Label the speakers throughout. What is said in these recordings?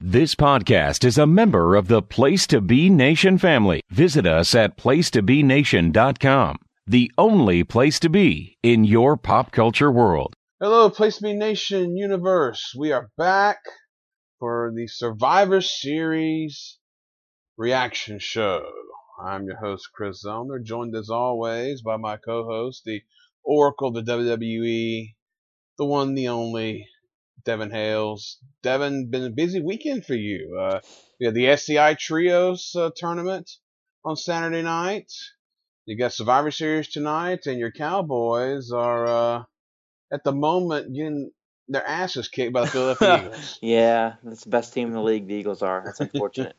Speaker 1: This podcast is a member of the Place to Be Nation family. Visit us at placetobenation.com, the only place to be in your pop culture world.
Speaker 2: Hello, Place to Be Nation universe. We are back for the Survivor Series reaction show. I'm your host, Chris Zellner, joined as always by my co-host, the Oracle of the WWE, the one, the only, Devin Hales. Devin, been a busy weekend for you. We had the SCI Trios tournament on Saturday night. You got Survivor Series tonight, and your Cowboys are at the moment getting their asses kicked by the Philadelphia Eagles.
Speaker 3: Yeah, that's the best team in the league. The Eagles are. That's unfortunate.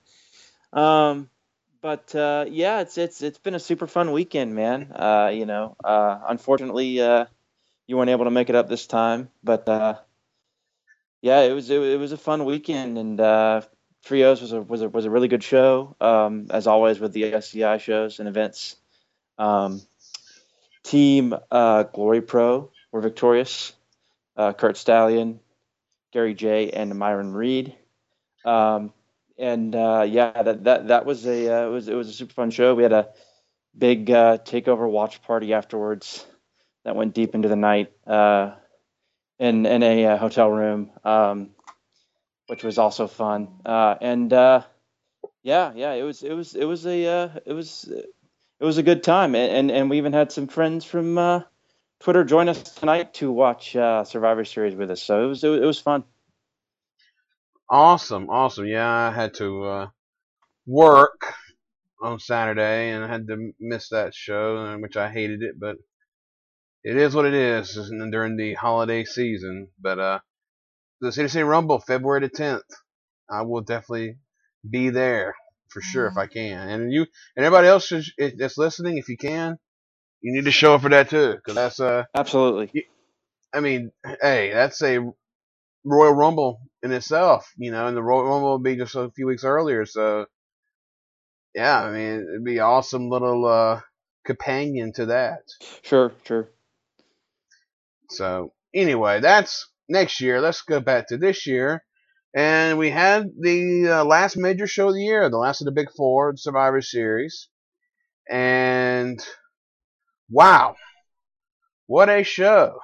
Speaker 3: But it's been a super fun weekend, man. Unfortunately, you weren't able to make it up this time, but it was a fun weekend, and Trios was a really good show, as always with the SCI shows and events. Team Glory Pro were victorious. Kurt Stallion, Gary J, and Myron Reed. That was it was a super fun show. We had a big takeover watch party afterwards that went deep into the night in a hotel room, which was also fun. It was a good time, and we even had some friends from Twitter join us tonight to watch Survivor Series with us. So it was fun.
Speaker 2: Awesome. Yeah, I had to work on Saturday, and I had to miss that show, which I hated it, but it is what it is during the holiday season. But the City City Rumble, February the 10th, I will definitely be there for sure if I can. And you and everybody else that's listening, if you can, you need to show up for that too, because that's
Speaker 3: absolutely.
Speaker 2: I mean, hey, that's a Royal Rumble in itself, and the Royal Rumble will be just a few weeks earlier. So, yeah, I mean, it'd be an awesome little companion to that.
Speaker 3: Sure.
Speaker 2: So, anyway, that's next year. Let's go back to this year. And we had the last major show of the year, the last of the Big Four, the Survivor Series. And, wow, what a show.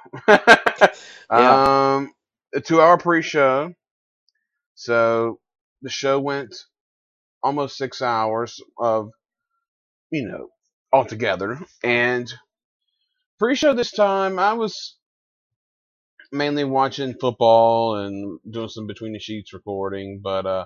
Speaker 3: Yeah.
Speaker 2: A 2-hour pre-show. So the show went almost 6 hours of, altogether. And pre-show this time, I was mainly watching football and doing some between the sheets recording, but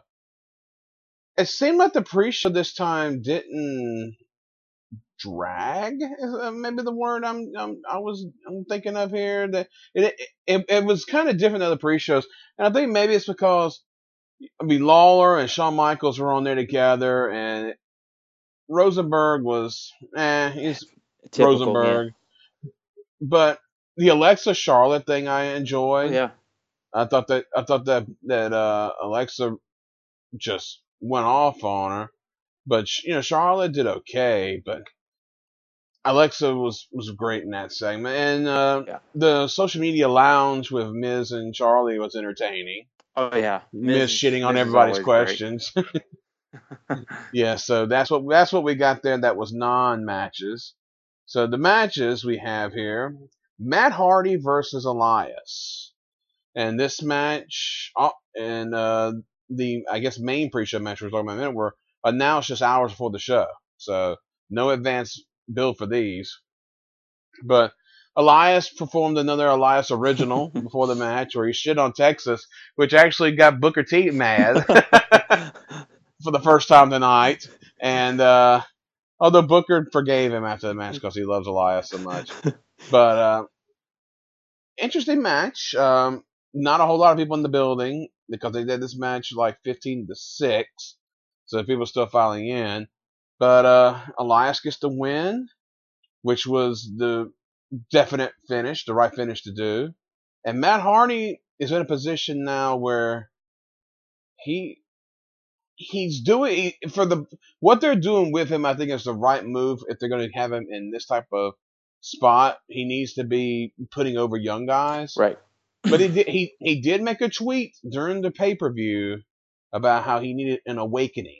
Speaker 2: it seemed like the pre-show this time didn't drag, is maybe the word I'm thinking of here. That it was kind of different than the pre-shows, and I think maybe it's because Lawler and Shawn Michaels were on there together, and Rosenberg was he's
Speaker 3: typical,
Speaker 2: Rosenberg,
Speaker 3: yeah.
Speaker 2: But the Alexa Charlotte thing I enjoyed.
Speaker 3: Oh, yeah,
Speaker 2: I thought that Alexa just went off on her, but Charlotte did okay, but Alexa was great in that segment, and the social media lounge with Miz and Charlie was entertaining.
Speaker 3: Oh yeah,
Speaker 2: Miz shitting on everybody's questions. Yeah, so that's what we got there. That was non-matches. So the matches we have here: Matt Hardy versus Elias, and this match and the main pre-show match we're talking about in a minute were announced just hours before the show, so no advance build for these. But Elias performed another Elias original before the match where he shit on Texas, which actually got Booker T mad for the first time tonight. And although Booker forgave him after the match because he loves Elias so much. But interesting match. Not a whole lot of people in the building because they did this match like 15-6. So people are still filing in. But Elias gets the win, which was the definite finish, the right finish to do. And Matt Hardy is in a position now where he's doing what they're doing with him. I think is the right move if they're going to have him in this type of spot. He needs to be putting over young guys,
Speaker 3: right?
Speaker 2: But he did make a tweet during the pay-per-view about how he needed an awakening.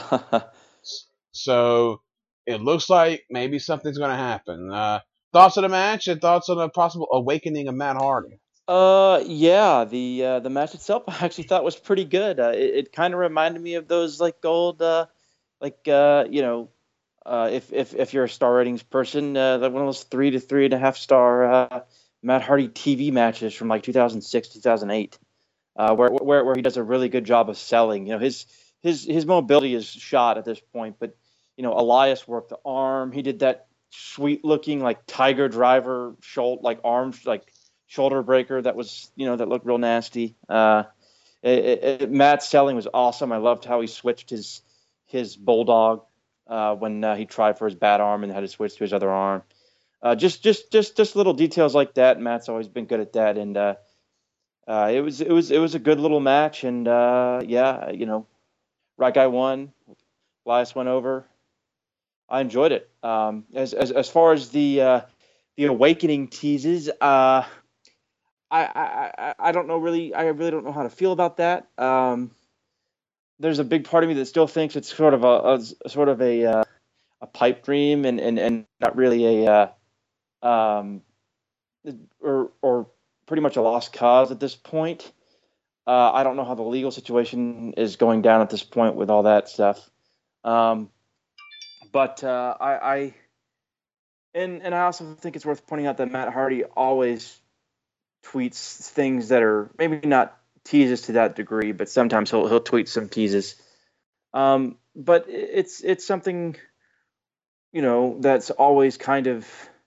Speaker 2: So it looks like maybe something's going to happen. Thoughts on the match and thoughts on a possible awakening of Matt Hardy?
Speaker 3: Yeah, the match itself I actually thought was pretty good. It kind of reminded me of those like old if you're a star ratings person, like one of those 3 to 3.5 star Matt Hardy TV matches from like 2006, 2008, where he does a really good job of selling. His mobility is shot at this point, but Elias worked the arm. He did that sweet looking like Tiger Driver shoulder breaker that was that looked real nasty. Matt's selling was awesome. I loved how he switched his bulldog when he tried for his bad arm and had to switch to his other arm. Just little details like that. Matt's always been good at that, and it was a good little match. And right guy won. Elias went over. I enjoyed it. As far as the awakening teases, I don't know really. I really don't know how to feel about that. There's a big part of me that still thinks it's sort of a pipe dream and not really or pretty much a lost cause at this point. I don't know how the legal situation is going down at this point with all that stuff. But I also think it's worth pointing out that Matt Hardy always tweets things that are maybe not teases to that degree, but sometimes he'll tweet some teases. But it's something that's always kind of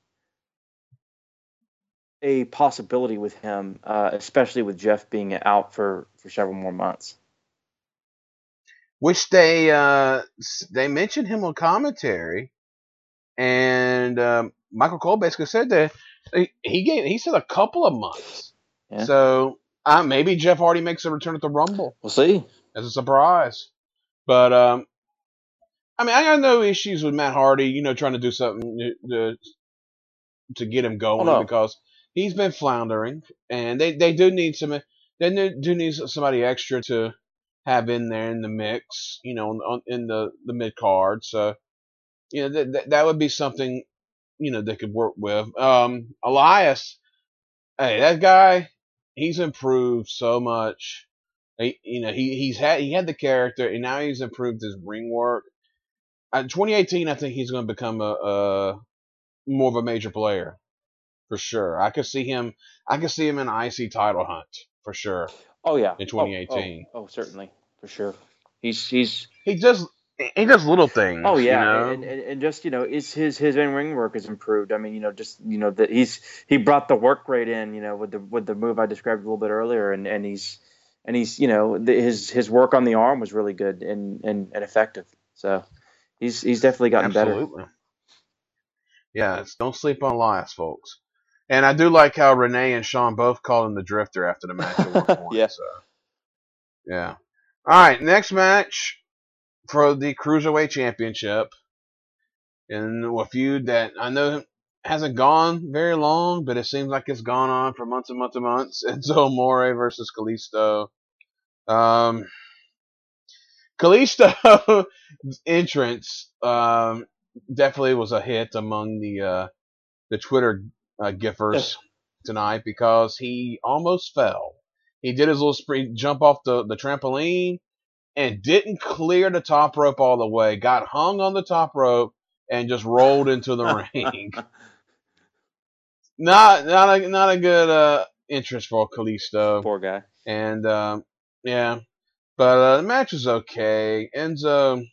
Speaker 3: a possibility with him, especially with Jeff being out for several more months.
Speaker 2: Which they mentioned him on commentary, and Michael Cole basically said that he said a couple of months. Yeah. So maybe Jeff Hardy makes a return at the Rumble.
Speaker 3: We'll see.
Speaker 2: As a surprise. But I got no issues with Matt Hardy, trying to do something to get him going because he's been floundering, and they do need somebody extra to have in there in the mix, in the mid card. So, that would be something, they could work with. Elias, hey, that guy, he's improved so much. He had the character, and now he's improved his ring work. In 2018, I think he's going to become a more of a major player for sure. I could see him in an IC title hunt for sure.
Speaker 3: Oh yeah,
Speaker 2: in 2018.
Speaker 3: Oh, certainly for sure. He
Speaker 2: does little things.
Speaker 3: Oh yeah, and just is his in-ring work has improved. I mean, that he brought the work rate in, with the move I described a little bit earlier, and he's his work on the arm was really good and effective. So he's definitely gotten better.
Speaker 2: Yeah, don't sleep on Elias, folks. And I do like how Renee and Sean both called him the Drifter after the match at one point.
Speaker 3: Yeah.
Speaker 2: So, yeah. All right, next match for the Cruiserweight Championship. In a feud that I know hasn't gone very long, but it seems like it's gone on for months and months and months. Enzo Amore versus Kalisto. Kalisto's entrance definitely was a hit among the Twitter gifers tonight because he almost fell. He did his little sprint jump off the trampoline and didn't clear the top rope all the way. Got hung on the top rope and just rolled into the ring. Not a good entrance for Kalisto.
Speaker 3: Poor guy.
Speaker 2: And yeah, but the match was okay. Enzo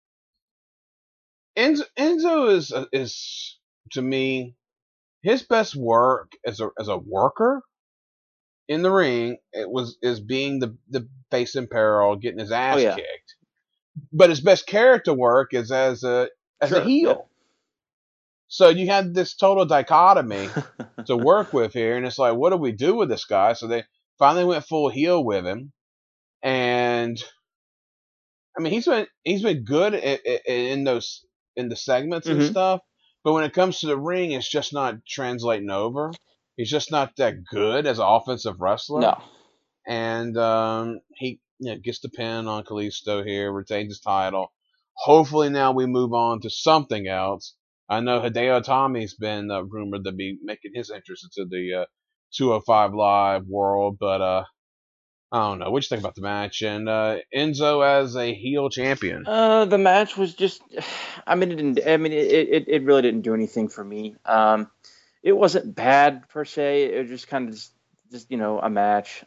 Speaker 2: is to me his best work as a worker in the ring. Is being the face in peril, getting his ass kicked. But his best character work is as a heel. Yeah. So you have this total dichotomy to work with here, and it's like, what do we do with this guy? So they finally went full heel with him, and I mean he's been good in the segments and stuff, but when it comes to the ring, it's just not translating over. He's just not that good as an offensive wrestler.
Speaker 3: No.
Speaker 2: And gets the pin on Kalisto here, retains his title. Hopefully now we move on to something else. I know Hideo Itami's been rumored to be making his entrance into the 205 Live world, but I don't know. What you think about the match? And Enzo as a heel champion.
Speaker 3: The match was just, I mean, it really didn't do anything for me. It wasn't bad per se. It was just kind of just a match.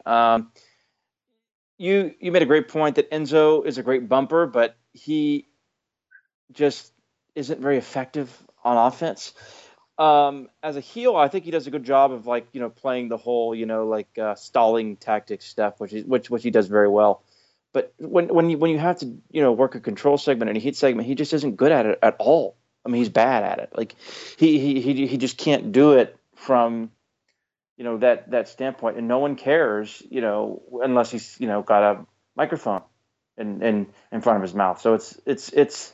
Speaker 3: You made a great point that Enzo is a great bumper, but he just isn't very effective on offense. As a heel, I think he does a good job of playing the whole stalling tactics stuff, which he does very well. But when you have to work a control segment and a heat segment, he just isn't good at it at all. I mean, he's bad at it. Like he just can't do it from that standpoint, and no one cares unless he's got a microphone in front of his mouth. So it's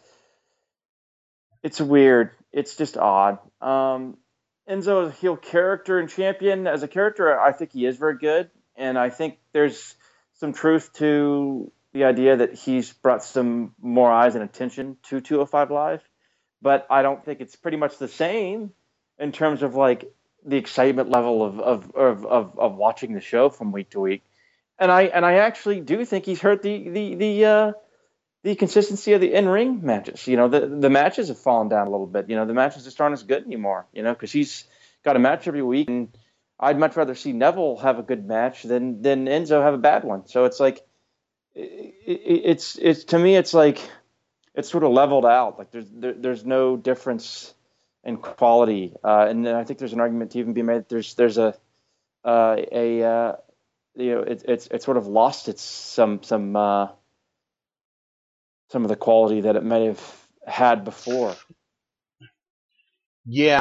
Speaker 3: weird. It's just odd. Enzo is a heel character and champion. As a character, I think he is very good, and I think there's some truth to the idea that he's brought some more eyes and attention to 205 Live, but I don't think it's pretty much the same in terms of the excitement level of watching the show from week to week. And I actually do think he's hurt the consistency of the in-ring matches. The matches have fallen down a little bit. The matches just aren't as good anymore, because he's got a match every week, and I'd much rather see Neville have a good match than Enzo have a bad one. So it's it's to me, it's it's sort of leveled out. Like there's no difference in quality. And then I think there's an argument to even be made that there's it's sort of lost some of the quality that it may have had before.
Speaker 2: Yeah,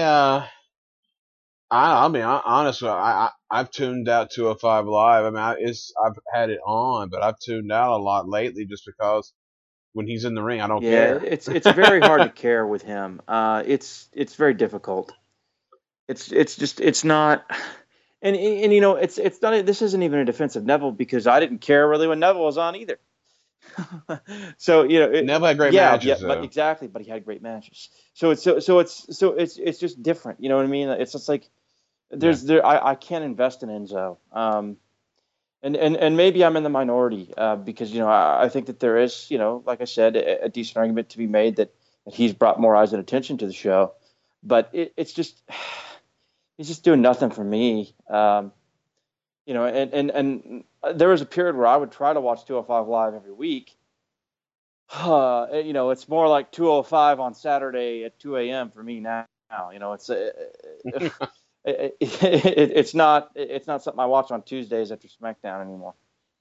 Speaker 2: I'll be honest with you. I've tuned out 205 Live. I mean, I've had it on, but I've tuned out a lot lately just because when he's in the ring, I don't care.
Speaker 3: It's very hard to care with him. It's very difficult. It's not, and it's not. This isn't even a defense of Neville, because I didn't care really when Neville was on either. So
Speaker 2: Neville had great matches.
Speaker 3: Yeah, but exactly. But he had great matches. So it's just different. You know what I mean? It's just like I can't invest in Enzo. And maybe I'm in the minority because I think that there is like I said, a decent argument to be made that he's brought more eyes and attention to the show, but it's just he's just doing nothing for me. And there was a period where I would try to watch 205 Live every week. It's more like 205 on Saturday at 2 a.m. for me now. It's not something I watch on Tuesdays after SmackDown anymore.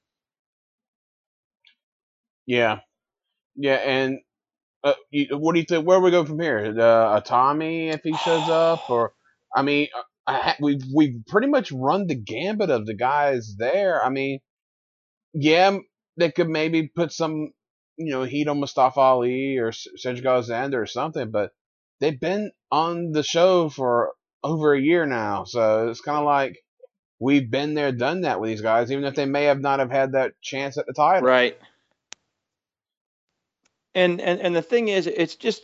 Speaker 2: Yeah, and what do you think? Where we go from here? Tommy, if he shows up, or I mean, we've pretty much run the gambit of the guys there. I mean, yeah, they could maybe put some heat on Mustafa Ali or Cedric Alexander or something, but they've been on the show for over a year now, so it's kind of like we've been there, done that with these guys, even if they may have not have had that chance at the title.
Speaker 3: Right. And the thing is, it's just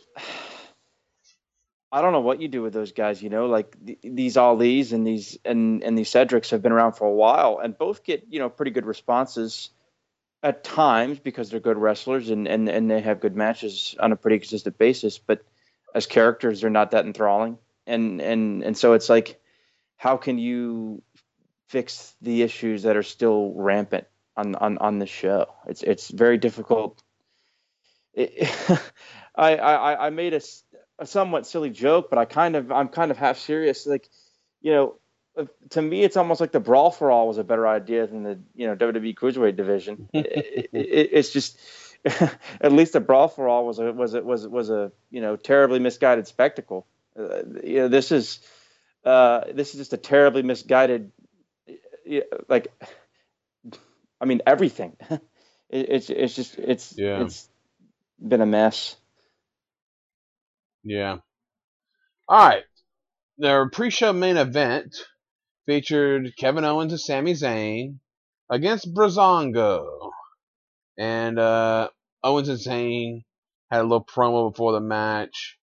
Speaker 3: I don't know what you do with those guys. These Alis and these Cedrics have been around for a while, and both get pretty good responses at times because they're good wrestlers and they have good matches on a pretty consistent basis. But as characters, they're not that enthralling. And so it's like, how can you fix the issues that are still rampant on this show? It's very difficult. I made a somewhat silly joke, but I'm kind of half serious. To me, it's almost like the Brawl for All was a better idea than the WWE Cruiserweight division. It's just at least the Brawl for All was a terribly misguided spectacle. This is just a terribly misguided. Everything. It's been a mess.
Speaker 2: Yeah. All right. Their pre-show main event featured Kevin Owens and Sami Zayn against Breezango. And Owens and Zayn had a little promo before the match.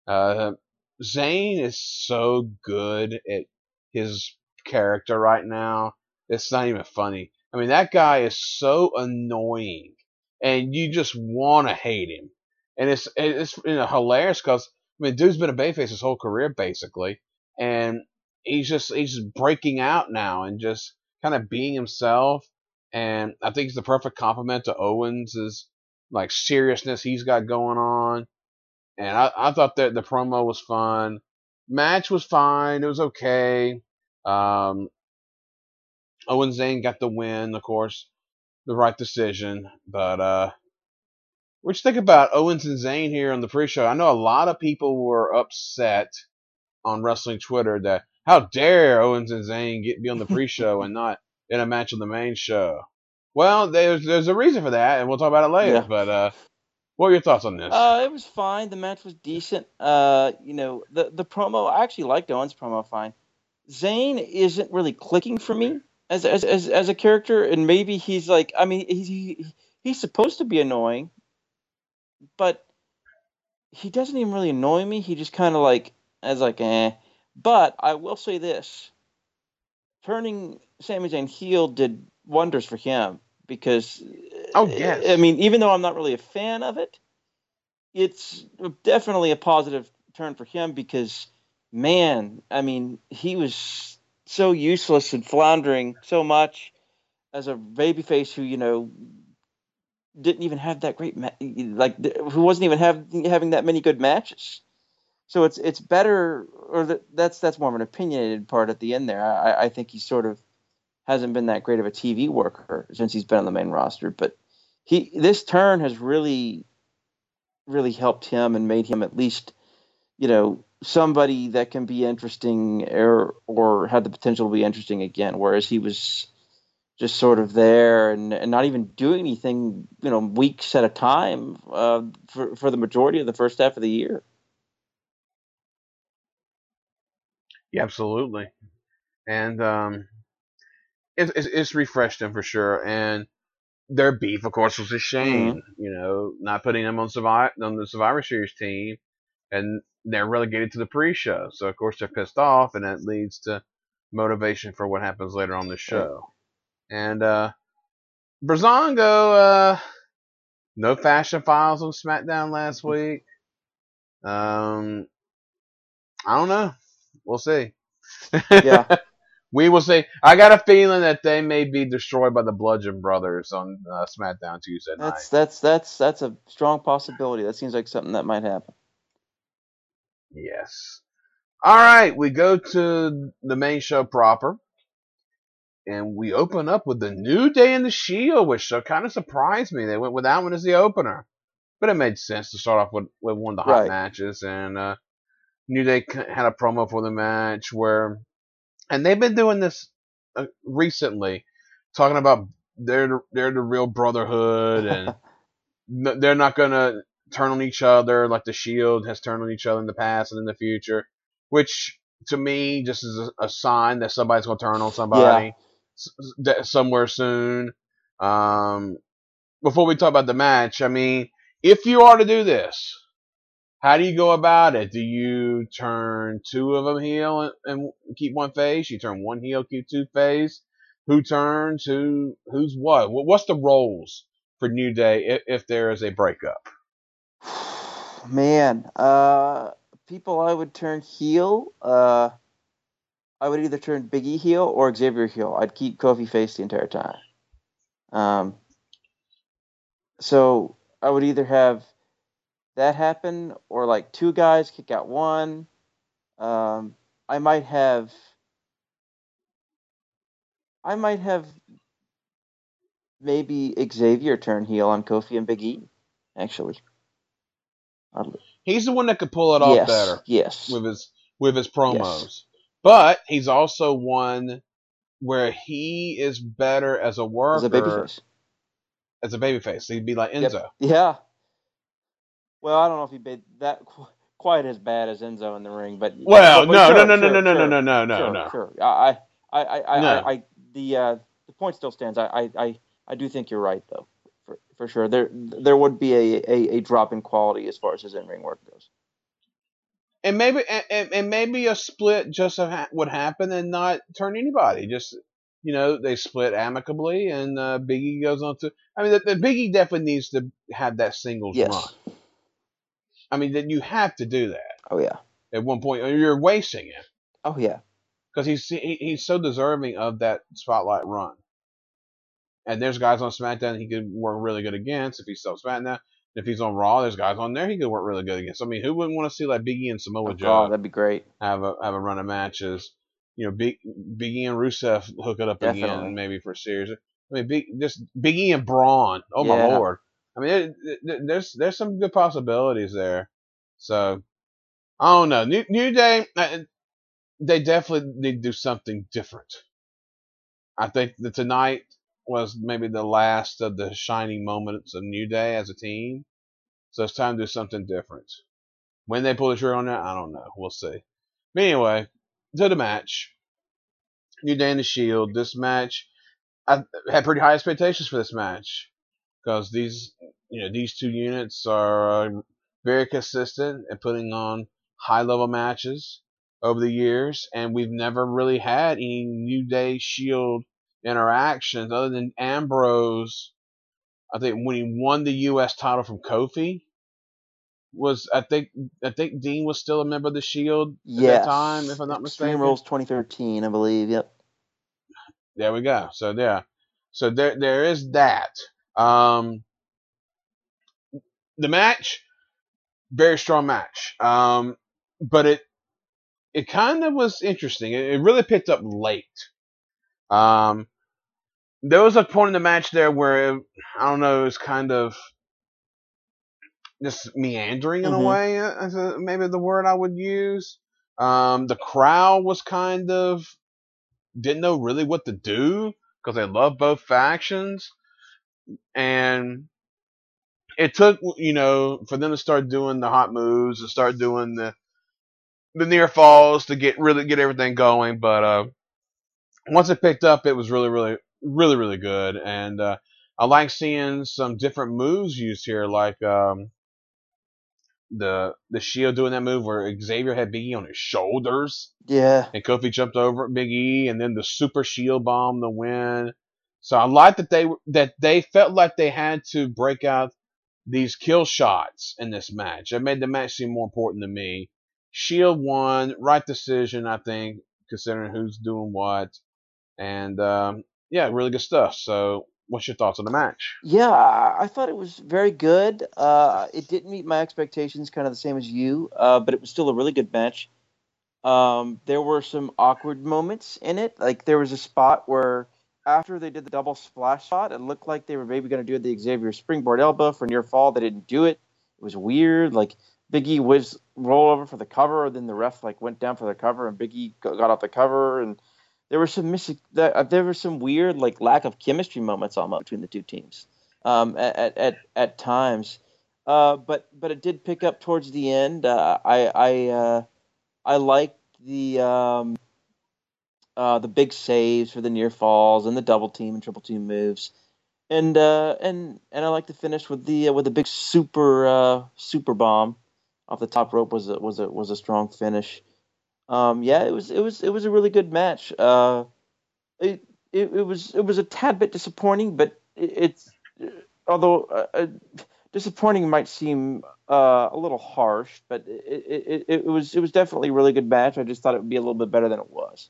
Speaker 2: Zayn is so good at his character right now. It's not even funny. I mean, that guy is so annoying, and you just want to hate him. And it's hilarious because I mean, dude's been a babyface his whole career basically, and he's just breaking out now and just kind of being himself. And I think it's the perfect compliment to Owens' like seriousness he's got going on. And I thought that the promo was fun. Match was fine. It was okay. Owen Zayn got the win, of course, the right decision. But what you think about Owens and Zayn here on the pre-show? I know a lot of people were upset on wrestling Twitter that how dare Owens and Zayn be on the pre-show and not in a match on the main show. Well, there's a reason for that, and we'll talk about it later.
Speaker 3: Yeah.
Speaker 2: But what are your thoughts on this?
Speaker 3: It was fine. The match was decent. The promo, I actually liked Owens' promo fine. Zayn isn't really clicking for me as a character, and maybe he's like, I mean, he's supposed to be annoying, but he doesn't even really annoy me. He just kind of like, eh. But I will say this: turning Sami Zayn heel did wonders for him because,
Speaker 2: oh yes,
Speaker 3: I mean, even though I'm not really a fan of it, it's definitely a positive turn for him because, man, I mean, he was so useless and floundering so much as a babyface who, didn't even have that great, who wasn't even having that many good matches. So it's better, or that's more of an opinionated part at the end there. I think he sort of hasn't been that great of a TV worker since he's been on the main roster, but this turn has really helped him and made him at least, somebody that can be interesting or had the potential to be interesting again. Whereas he was just sort of there and not even doing anything, weeks at a time for the majority of the first half of the year.
Speaker 2: Yeah, absolutely. And it's refreshed him for sure. And their beef, of course, was a shame.
Speaker 3: Mm-hmm.
Speaker 2: Not putting them on the Survivor Series team, and they're relegated to the pre-show. So of course they're pissed off, and that leads to motivation for what happens later on the show. Right. And Breezango, no Fashion Files on SmackDown last week. I don't know. We'll see.
Speaker 3: Yeah.
Speaker 2: We will see. I got a feeling that they may be destroyed by the Bludgeon Brothers on SmackDown Tuesday night.
Speaker 3: That's a strong possibility. That seems like something that might happen.
Speaker 2: Yes. All right, we go to the main show proper, and we open up with the New Day and the Shield, which kind of surprised me. They went with that one as the opener, but it made sense to start off with one of the hot matches. And New Day had a promo for the match and they've been doing this recently, talking about they're the real brotherhood, and they're not gonna turn on each other like the Shield has turned on each other in the past and in the future, which to me just is a sign that somebody's gonna turn on somebody somewhere soon. Before we talk about the match, I mean, if you are to do this, how do you go about it? Do you turn two of them heel and keep one face? You turn one heel, keep two face? Who turns? Who's what? What's the roles for New Day if there is a breakup?
Speaker 3: Man, people I would turn heel. I would either turn Big E heel or Xavier heel. I'd keep Kofi face the entire time. So I would either have that happen or like two guys kick out one. I might have maybe Xavier turn heel on Kofi and Big E, actually.
Speaker 2: He's the one that could pull it off better.
Speaker 3: Yes.
Speaker 2: With his promos. Yes. But he's also one where he is better as a worker. As a babyface. He'd be like Enzo.
Speaker 3: Yep. Yeah. Well, I don't know if he'd be that quite as bad as Enzo in the ring, but
Speaker 2: no.
Speaker 3: Sure.
Speaker 2: I
Speaker 3: the point still stands. I do think you're right though, for sure. There would be a drop in quality as far as his in-ring work goes.
Speaker 2: And maybe a split just would happen and not turn anybody. Just they split amicably, and Big E goes on to. I mean, the Big E definitely needs to have that singles
Speaker 3: Yes.
Speaker 2: run. I mean, that you have to do that.
Speaker 3: Oh yeah.
Speaker 2: At one point, or you're wasting it.
Speaker 3: Oh yeah.
Speaker 2: Because he's so deserving of that spotlight run. And there's guys on SmackDown he could work really good against if he's still SmackDown. If he's on Raw, there's guys on there he could work really good against. I mean, who wouldn't want to see like Big E and Samoa Joe?
Speaker 3: God, that'd be great.
Speaker 2: Have a run of matches. Big E and Rusev hook it up again, maybe for a series. I mean, Big E and Braun. Oh my lord! I mean, there's some good possibilities there. So I don't know. New Day, they definitely need to do something different. I think that tonight was maybe the last of the shining moments of New Day as a team. So it's time to do something different. When they pull the trigger on that, I don't know. We'll see. But anyway, to the match. New Day and the Shield. This match, I had pretty high expectations for this match. Because these two units are very consistent at putting on high-level matches over the years. And we've never really had any New Day Shield interactions other than Ambrose. I think when he won the U.S. title from Kofi, I think Dean was still a member of the Shield at that time, if I'm not mistaken.
Speaker 3: Extreme Rules 2013, I believe. Yep.
Speaker 2: There we go. So there is that. The match, very strong match. But it kind of was interesting. It really picked up late. There was a point in the match there where, I don't know, it was kind of just meandering in a way, maybe the word I would use. The crowd was kind of, didn't know really what to do, because they love both factions. And it took, for them to start doing the hot moves, and start doing the near falls to get everything going. But once it picked up, it was really, really, really, really good. And I like seeing some different moves used here, like the Shield doing that move where Xavier had Big E on his shoulders.
Speaker 3: Yeah.
Speaker 2: And Kofi jumped over at Big E, and then the Super Shield Bomb to win. So I like that they felt like they had to break out these kill shots in this match. It made the match seem more important to me. Shield won, right decision, I think, considering who's doing what. And really good stuff. So what's your thoughts on the match?
Speaker 3: Yeah, I thought it was very good. It didn't meet my expectations, kind of the same as you, but it was still a really good match. There were some awkward moments in it. Like, there was a spot where after they did the double splash shot, it looked like they were maybe going to do the Xavier springboard elbow for near fall. They didn't do it. It was weird. Like, Big E was roll over for the cover, then the ref went down for the cover, and Big E got off the cover, and there were some weird lack of chemistry moments almost between the two teams at times. But it did pick up towards the end. I liked the big saves for the near falls and the double team and triple team moves, and I like the finish with the big super bomb off the top rope was a strong finish. It was a really good match. It was a tad bit disappointing, but although disappointing might seem a little harsh, but it was definitely a really good match. I just thought it would be a little bit better than it was.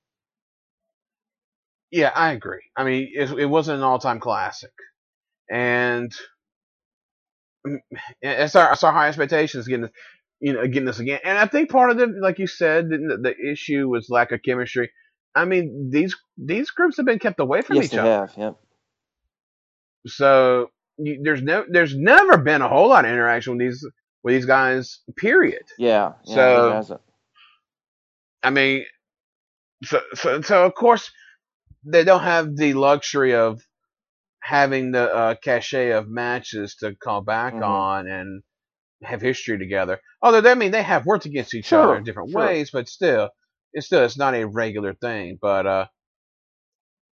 Speaker 2: Yeah, I agree. I mean, it wasn't an all-time classic, and it's our high expectations getting this again. And I think part of it, like you said, the issue was lack of chemistry. I mean, these groups have been kept away from each other.
Speaker 3: Yes, they have. Yep.
Speaker 2: So there's never been a whole lot of interaction with these guys. Period.
Speaker 3: Yeah.
Speaker 2: So I mean, so of course they don't have the luxury of having the cachet of matches to call back on and have history together. Although they have worked against each other in different ways, but still, it's not a regular thing. But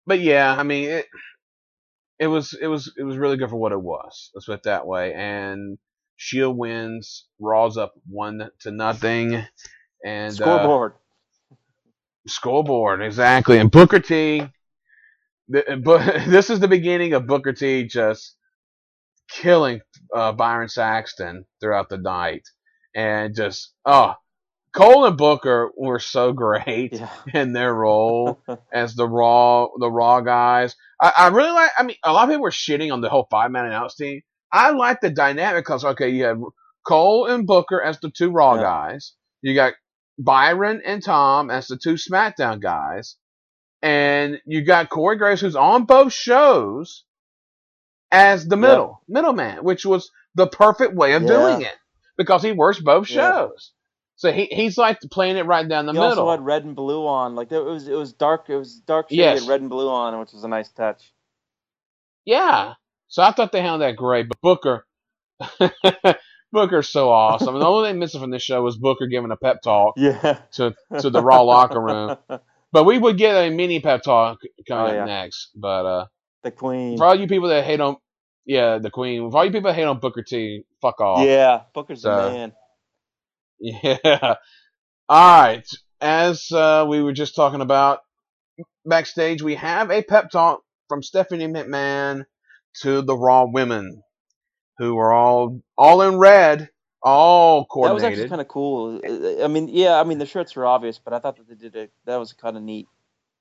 Speaker 2: but yeah, I mean it was really good for what it was. Let's put it that way. And Shield wins. Raw's up 1-0, and
Speaker 3: Scoreboard.
Speaker 2: scoreboard exactly. And Booker T. This is the beginning of Booker T just killing Byron Saxton throughout the night, and just Cole and Booker were so great in their role as the Raw guys. I really like. I mean, a lot of people were shitting on the whole 5-man announce team. I like the dynamic because you have Cole and Booker as the two Raw guys. You got Byron and Tom as the two SmackDown guys, and you got Corey Graves, who's on both shows, as the middleman, which was the perfect way of doing it because he works both shows. So he's like playing it right down the middle.
Speaker 3: He also had red and blue on. Like it was dark shaded red and blue on, which was a nice touch.
Speaker 2: Yeah. So I thought they handled that great, but Booker's so awesome. And the only thing missing from this show was Booker giving a pep talk to the Raw locker room. But we would get a mini pep talk coming up next. But
Speaker 3: the Queen.
Speaker 2: For all you people that hate on the Queen, for all you people that hate on Booker T, fuck off.
Speaker 3: Yeah, Booker's the man.
Speaker 2: Yeah. All right. As we were just talking about backstage, we have a pep talk from Stephanie McMahon to the Raw women, who are all in red, all coordinated.
Speaker 3: That was actually kind of cool. I mean, the shirts were obvious, but I thought that they did that was kind of neat.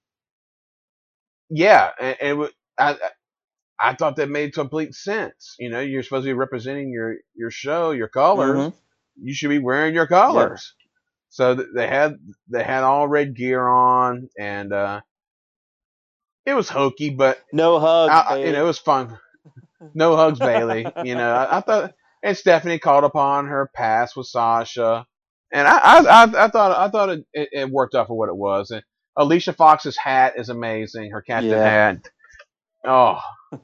Speaker 2: Yeah, and I thought that made complete sense. You know, you're supposed to be representing your show, your colors. Mm-hmm. You should be wearing your colors. Yeah. So they had all red gear on, and it was hokey, but
Speaker 3: no hugs.
Speaker 2: It was fun. No hugs, Bayley. You know, I thought, and Stephanie called upon her past with Sasha, and I thought it worked out for what it was. And Alicia Fox's hat is amazing. Her captain hat. Oh,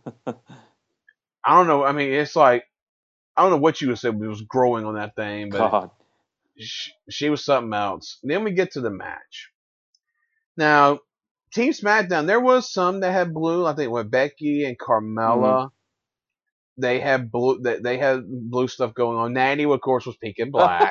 Speaker 2: I don't know. I mean, it's like, I don't know what you would say was growing on that thing, but she was something else. Then we get to the match. Now, Team SmackDown, there was some that had blue. I think with Becky and Carmella, they had blue. They had blue stuff going on. Natty, of course, was pink and black.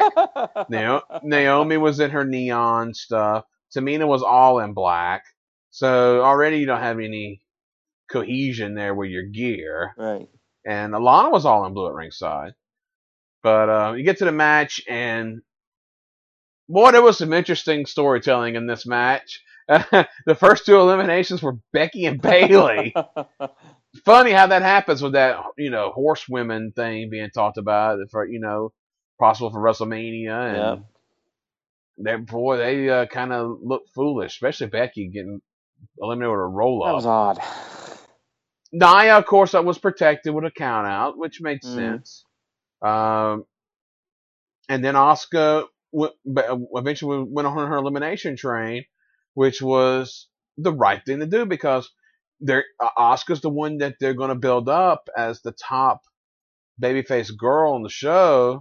Speaker 2: Naomi was in her neon stuff. Tamina was all in black. So already you don't have any cohesion there with your gear.
Speaker 3: Right.
Speaker 2: And Alana was all in blue at ringside. But you get to the match, and boy, there was some interesting storytelling in this match. The first two eliminations were Becky and Bayley. Funny how that happens with that, horsewomen thing being talked about for, possible for WrestleMania. And they kind of looked foolish, especially Becky getting eliminated with a roll-up.
Speaker 3: That was odd.
Speaker 2: Nia, of course, was protected with a count-out, which made sense. And then Asuka eventually went on her elimination train, which was the right thing to do because Asuka's the one that they're going to build up as the top babyface girl on the show.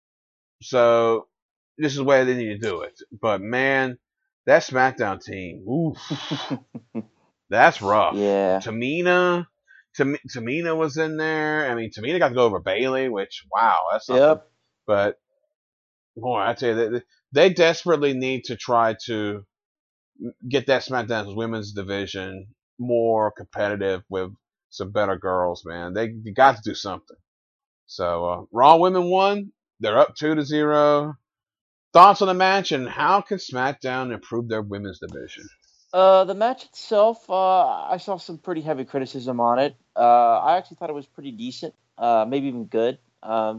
Speaker 2: So this is the way they need to do it. But man, that SmackDown team, oof, that's rough.
Speaker 3: Yeah.
Speaker 2: Tamina was in there. I mean, Tamina got to go over Bayley, which, wow, that's something. Yep. But, boy, I tell you, they desperately need to try to get that SmackDown women's division more competitive with some better girls, man. They got to do something. So, Raw Women won. They're up 2-0. Thoughts on the match, and how can SmackDown improve their women's division?
Speaker 3: The match itself, I saw some pretty heavy criticism on it. I actually thought it was pretty decent, maybe even good. I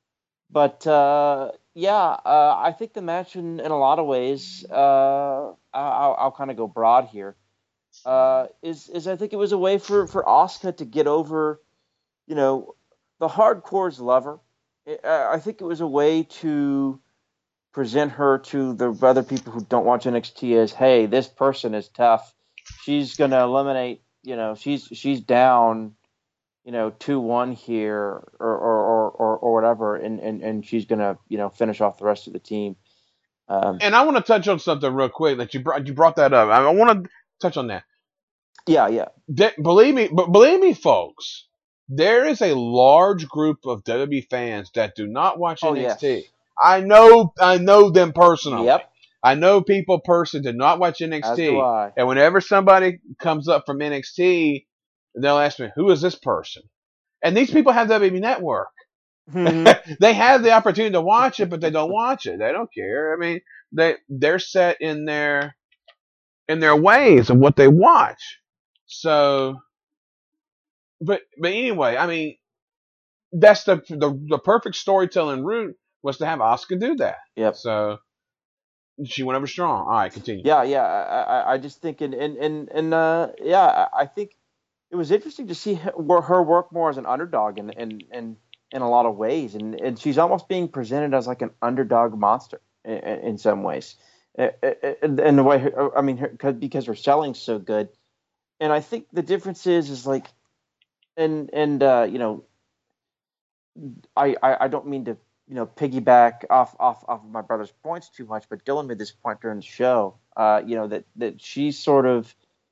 Speaker 3: think the match in a lot of ways, I'll kind of go broad here, is I think it was a way for Asuka to get over, the hardcore's lover. I think it was a way to present her to the other people who don't watch NXT as, hey, this person is tough. She's gonna eliminate, she's down, 2-1 here or whatever, and she's gonna, finish off the rest of the team.
Speaker 2: And I want to touch on something real quick that you brought that up. I want to touch on that.
Speaker 3: Yeah.
Speaker 2: Believe me, folks, there is a large group of WWE fans that do not watch
Speaker 3: Oh,
Speaker 2: NXT.
Speaker 3: yes.
Speaker 2: I know them personally.
Speaker 3: Yep.
Speaker 2: I know people personally do not watch
Speaker 3: As do
Speaker 2: NXT.
Speaker 3: I.
Speaker 2: And whenever somebody comes up from NXT, they'll ask me, "Who is this person?" And these people have WWE Network. They have the opportunity to watch it, but they don't watch it. They don't care. I mean, they're set in their ways of what they watch. So, but anyway, I mean, that's the perfect storytelling route was to have Asuka do that.
Speaker 3: Yep.
Speaker 2: So she went over strong. All right, continue.
Speaker 3: Yeah. I just think yeah, I think it was interesting to see her work more as an underdog in a lot of ways, and she's almost being presented as like an underdog monster in some ways, in the way I mean, because her selling's so good, and I think the difference is like, and you know, I don't mean to piggyback off of my brother's points too much, but Dylan made this point during the show, that she's sort of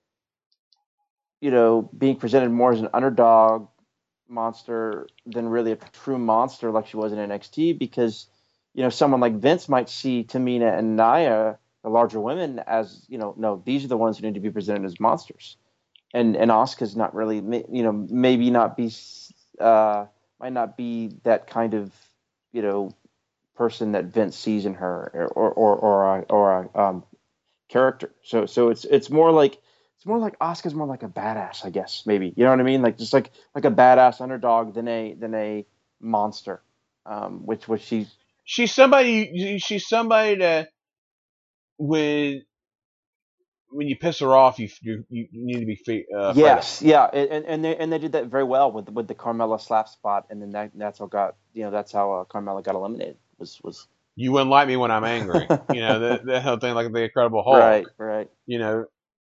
Speaker 3: being presented more as an underdog monster than really a true monster like she was in NXT, because someone like Vince might see Tamina and Nia, the larger women, as no, these are the ones who need to be presented as monsters, and Asuka's not really, maybe not be might not be that kind of person that Vince sees in her, or a character. So it's more like Asuka's more like a badass, I guess, maybe. You know what I mean? Like just like a badass underdog than a monster. Which
Speaker 2: she's somebody that when you piss her off, you need to be afraid of.
Speaker 3: yes, yeah, and they did that very well with the Carmella slap spot, and then that's how Carmella got eliminated. Was
Speaker 2: You wouldn't like me when I'm angry. The whole thing, like the Incredible Hulk.
Speaker 3: right.
Speaker 2: You know,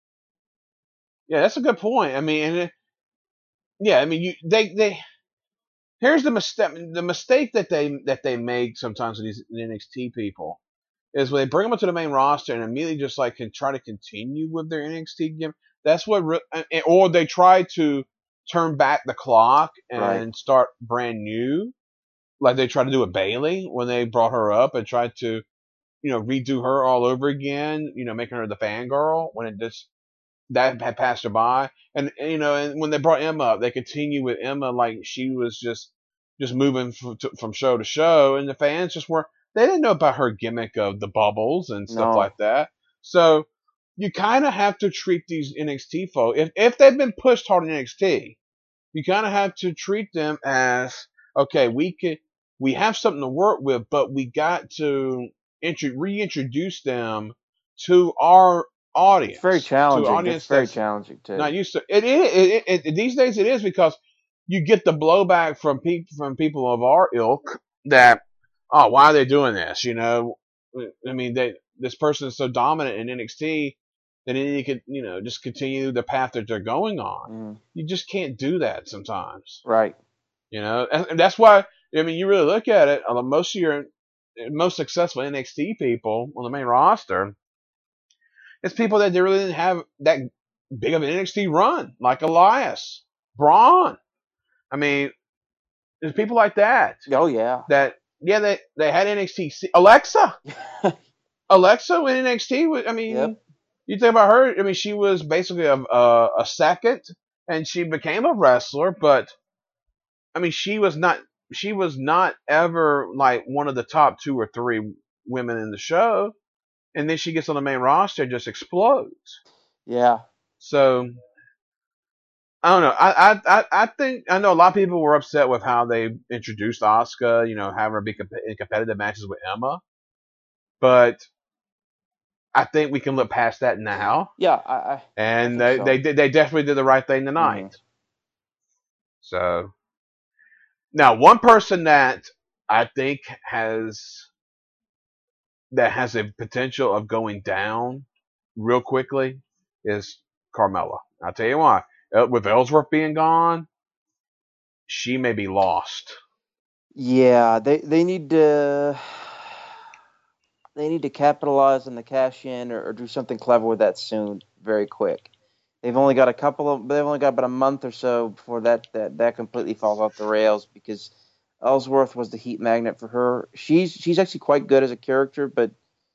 Speaker 2: yeah, that's a good point. I mean, yeah, I mean, they here's the mistake that they make sometimes with these NXT people is when they bring them up to the main roster and immediately just like can try to continue with their NXT game. That's what, or they try to turn back the clock
Speaker 3: Right.
Speaker 2: and start brand new, like they tried to do with Bayley when they brought her up and tried to, redo her all over again, making her the fangirl when it just that had passed her by. And when they brought Emma up, they continued with Emma like she was just moving from show to show, and the fans just weren't. They didn't know about her gimmick of the bubbles and stuff
Speaker 3: No.
Speaker 2: like that. So you kind of have to treat these NXT folks, if they've been pushed hard in NXT, you kind of have to treat them as, okay, we have something to work with, but we got to reintroduce them to our
Speaker 3: It's very
Speaker 2: audience, to an
Speaker 3: challenging. It's
Speaker 2: audience
Speaker 3: very
Speaker 2: that's
Speaker 3: challenging too.
Speaker 2: not used to it. These days it is, because you get the blowback from people of our ilk that, oh, why are they doing this? I mean, this person is so dominant in NXT that then you could just continue the path that they're going on.
Speaker 3: Mm.
Speaker 2: You just can't do that sometimes.
Speaker 3: Right.
Speaker 2: And that's why, I mean, you really look at it. Most of your most successful NXT people on the main roster, it's people that they really didn't have that big of an NXT run, like Elias, Braun. I mean, there's people like that.
Speaker 3: Oh yeah.
Speaker 2: They had NXT. Alexa in NXT. I mean,
Speaker 3: Yep.
Speaker 2: you think about her. I mean, she was basically a second, and she became a wrestler. But I mean, she was not ever like one of the top 2 or 3 women in the show. And then she gets on the main roster and just explodes.
Speaker 3: Yeah.
Speaker 2: So I don't know. I think I know a lot of people were upset with how they introduced Asuka, having her be in competitive matches with Emma. But I think we can look past that now.
Speaker 3: Yeah. I
Speaker 2: And
Speaker 3: think so.
Speaker 2: they definitely did the right thing tonight.
Speaker 3: Mm-hmm.
Speaker 2: So now, one person that I think has a potential of going down real quickly is Carmella. I'll tell you why. With Ellsworth being gone, she may be lost.
Speaker 3: Yeah, they need to capitalize on the cash in, or do something clever with that soon, very quick. They've only got about a month or so before that completely falls off the rails, because Ellsworth was the heat magnet for her. She's actually quite good as a character, but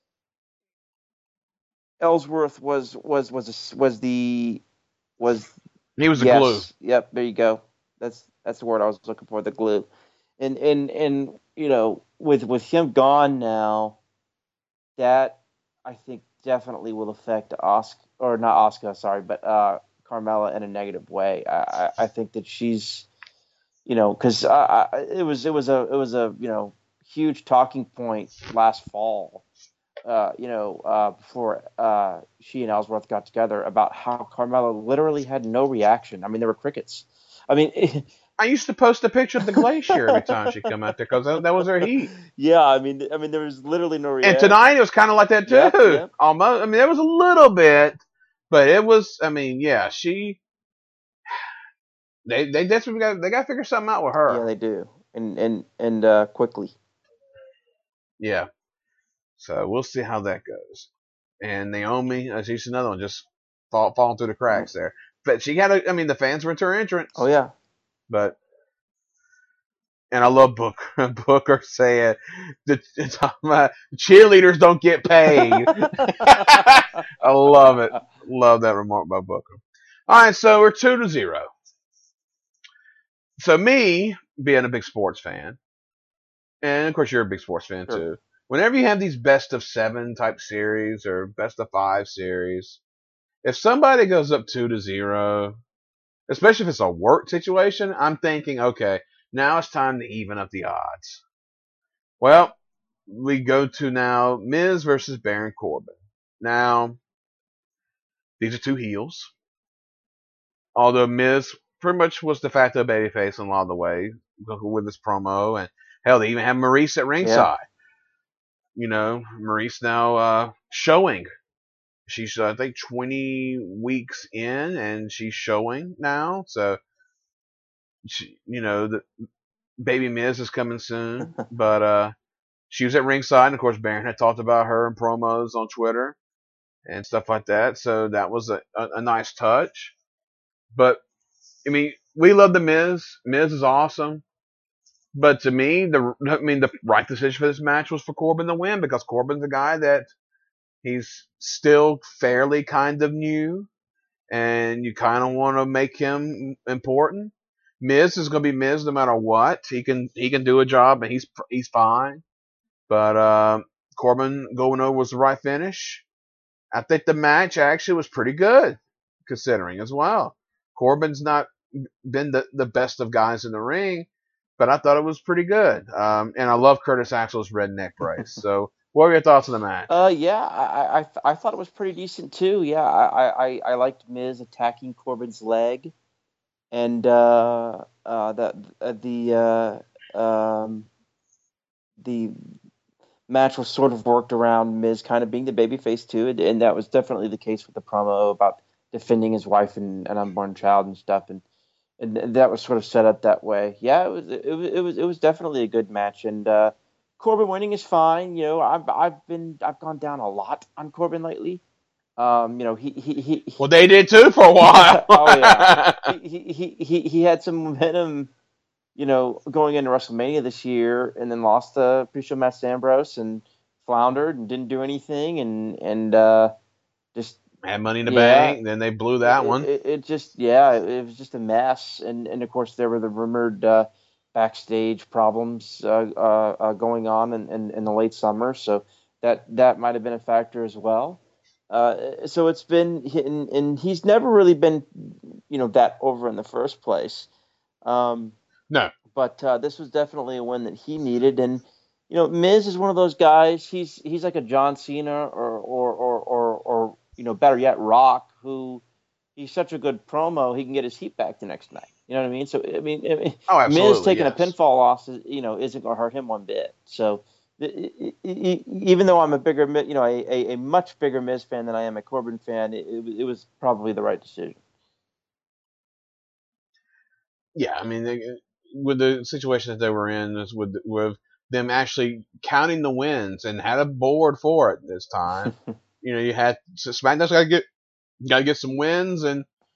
Speaker 3: Ellsworth was the was
Speaker 2: He was the glue.
Speaker 3: yes, yep, there you go. That's the word I was looking for, the glue. And with him gone now, that I think definitely will affect but Carmella in a negative way. I think that she's, because it was a huge talking point last fall, before she and Ellsworth got together, about how Carmella literally had no reaction. I mean, there were crickets. I mean,
Speaker 2: I used to post a picture of the glacier every time she come out there because that was her heat.
Speaker 3: Yeah, I mean, there was literally no reaction.
Speaker 2: And tonight it was kind of like that too.
Speaker 3: Yep.
Speaker 2: Almost. I mean, there was a little bit, but it was. I mean, yeah, They desperately got to figure something out with her.
Speaker 3: Yeah, they do, and quickly.
Speaker 2: Yeah. So we'll see how that goes. And Naomi, she's another one, just falling through the cracks there. But she had the fans were into her entrance.
Speaker 3: Oh yeah.
Speaker 2: But and I love Booker. Booker saying the cheerleaders don't get paid. I love it. Love that remark by Booker. All right, so we're 2-0. So me being a big sports fan, and of course you're a big sports fan too. Whenever you have these best of 7 type series or best of 5 series, if somebody goes up 2-0, especially if it's a work situation, I'm thinking, okay, now it's time to even up the odds. Well, we go to now Miz versus Baron Corbin. Now, these are 2 heels. Although Miz pretty much was de facto babyface in a lot of the way with his promo, and hell, they even have Maurice at ringside. Yeah. Maurice now showing. She's I think 20 weeks in, and she's showing now. So, the baby Miz is coming soon, but she was at ringside, and of course Baron had talked about her in promos on Twitter and stuff like that. So that was a nice touch. But I mean, we love the Miz. Miz is awesome. But to me, the right decision for this match was for Corbin to win, because Corbin's a guy that he's still fairly kind of new, and you kind of want to make him important. Miz is going to be Miz no matter what. He can do a job, and he's fine. But Corbin going over was the right finish. I think the match actually was pretty good, considering as well. Corbin's not been the best of guys in the ring, but I thought it was pretty good. And I love Curtis Axel's redneck brace. So, what were your thoughts on the match?
Speaker 3: Yeah, I thought it was pretty decent too. Yeah, I liked Miz attacking Corbin's leg, and the match was sort of worked around Miz kind of being the babyface too, and that was definitely the case with the promo about defending his wife and an unborn child and stuff, and that was sort of set up that way. Yeah, it was definitely a good match, and Corbin winning is fine. I've gone down a lot on Corbin lately. He
Speaker 2: well, they did too for a while.
Speaker 3: Oh yeah, he had some momentum, going into WrestleMania this year, and then lost to pre-show Matt Ambrose and floundered and didn't do anything, and just
Speaker 2: had Money in the Bank. Then they blew that one.
Speaker 3: It was just a mess, and of course there were the rumored backstage problems going on in the late summer, so that might have been a factor as well. So it's been, and he's never really been, that over in the first place.
Speaker 2: No.
Speaker 3: But this was definitely a win that he needed, and Miz is one of those guys. He's like a John Cena or better yet, Rock, who he's such a good promo, he can get his heat back the next night. You know what I mean? So I mean, Miz taking a pinfall loss, isn't going to hurt him one bit. So even though I'm a much bigger Miz fan than I am a Corbin fan, it was probably the right decision.
Speaker 2: Yeah, I mean, with the situation that they were in, with them actually counting the wins and had a board for it this time. You had SmackDown's got to get some wins, and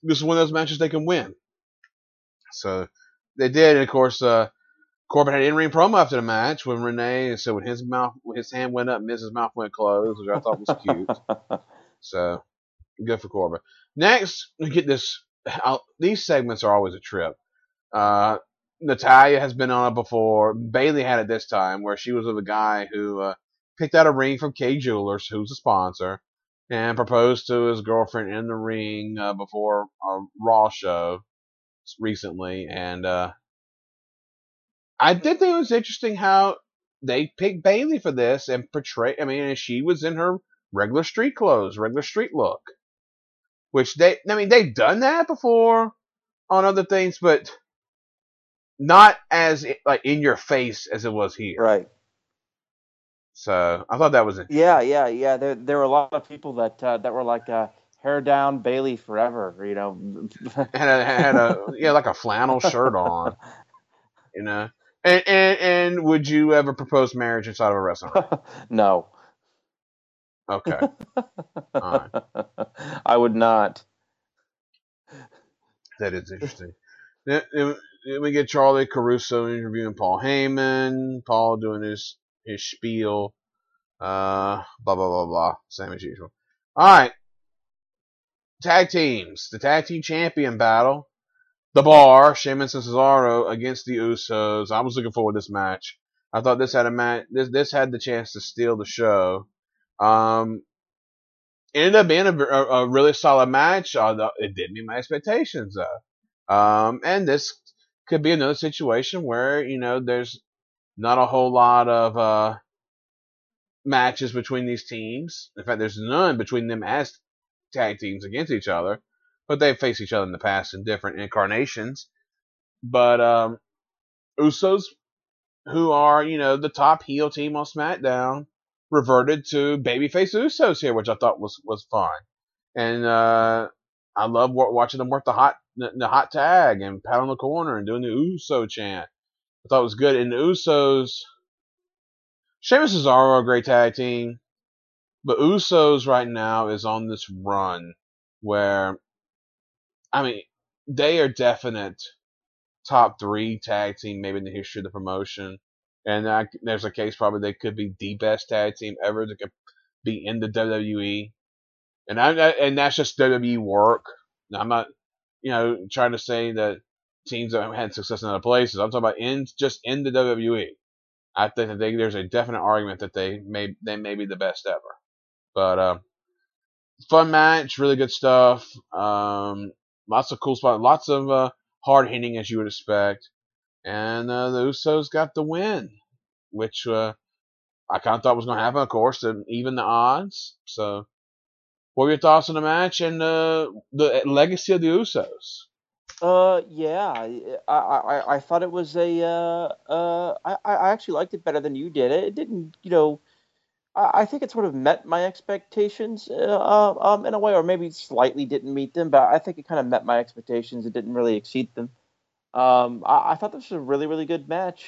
Speaker 2: this is one of those matches they can win. So they did, and of course, Corbin had an in-ring promo after the match when Renee, so when his hand went up, Miz's mouth went closed, which I thought was cute. So good for Corbin. Next, we get this. These segments are always a trip. Natalya has been on it before. Bayley had it this time, where she was with a guy who picked out a ring from Kay Jewelers, who's a sponsor, and proposed to his girlfriend in the ring before a Raw show recently. And I did think it was interesting how they picked Bayley for this and portrayed. I mean, she was in her regular street clothes, regular street look, which they've done that before on other things, but not as like in your face as it was here.
Speaker 3: Right.
Speaker 2: So I thought that was interesting.
Speaker 3: Yeah. There were a lot of people that were like hair down Bayley forever,
Speaker 2: had a like a flannel shirt on, And would you ever propose marriage inside of a restaurant?
Speaker 3: No.
Speaker 2: Okay. All right.
Speaker 3: I would not.
Speaker 2: That is interesting. Then we get Charlie Caruso interviewing Paul Heyman. Paul doing his spiel. Blah blah blah blah. Same as usual. All right. Tag teams. The tag team champion battle. The Bar, Sheamus and Cesaro against the Usos. I was looking forward to this match. I thought this had a match. This had the chance to steal the show. Ended up being a really solid match. It didn't meet my expectations though. And this could be another situation where there's not a whole lot of matches between these teams. In fact, there's none between them as tag teams against each other. But they've faced each other in the past in different incarnations. But Usos, who are the top heel team on SmackDown, reverted to babyface Usos here, which I thought was fun. And I love watching them work the hot tag and pat on the corner and doing the Uso chant. I thought it was good. And the Usos, Sheamus and Cesaro are a great tag team, but Usos right now is on this run where, I mean, they are definite top 3 tag team maybe in the history of the promotion. And there's a case probably they could be the best tag team ever that could be in the WWE. And that's just WWE work. Now, I'm not, trying to say that teams that have had success in other places. I'm talking about in the WWE. I think that there's a definite argument that they may be the best ever. But fun match, really good stuff. Lots of cool spots, lots of hard hitting as you would expect. And the Usos got the win, which I kind of thought was going to happen, of course, to even the odds. So, what were your thoughts on the match and the legacy of the Usos?
Speaker 3: Yeah, I thought it was I actually liked it better than you did. It didn't, I think it sort of met my expectations in a way, or maybe slightly didn't meet them, but I think it kind of met my expectations. It didn't really exceed them. I thought this was a really, really good match.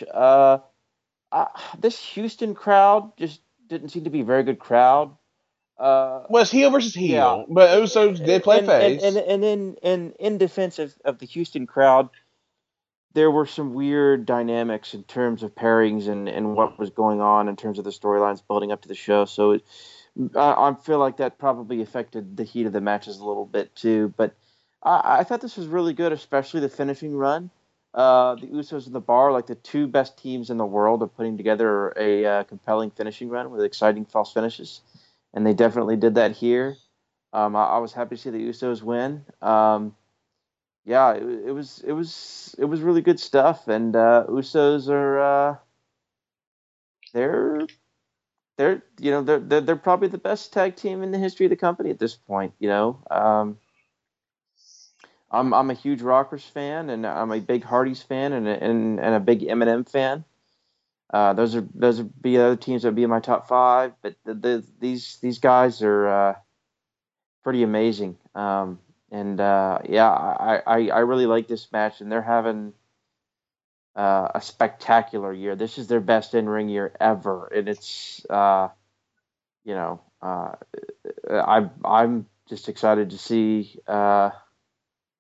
Speaker 3: This Houston crowd just didn't seem to be a very good crowd.
Speaker 2: Well, it's heel versus heel,
Speaker 3: yeah.
Speaker 2: But Usos did play face.
Speaker 3: And in defense of the Houston crowd, there were some weird dynamics in terms of pairings and what was going on in terms of the storylines building up to the show. So I feel like that probably affected the heat of the matches a little bit too. But I thought this was really good, especially the finishing run. The Usos and the Bar, like the 2 best teams in the world, are putting together a compelling finishing run with exciting false finishes. And they definitely did that here. I was happy to see the Usos win. Yeah, it was really good stuff. And Usos are they're probably the best tag team in the history of the company at this point. I'm a huge Rockers fan, and I'm a big Hardys fan, and a big Eminem fan. Those would be other teams that would be in my top 5, but these guys are pretty amazing. I really like this match, and they're having a spectacular year. This is their best in-ring year ever, and it's I'm just excited to see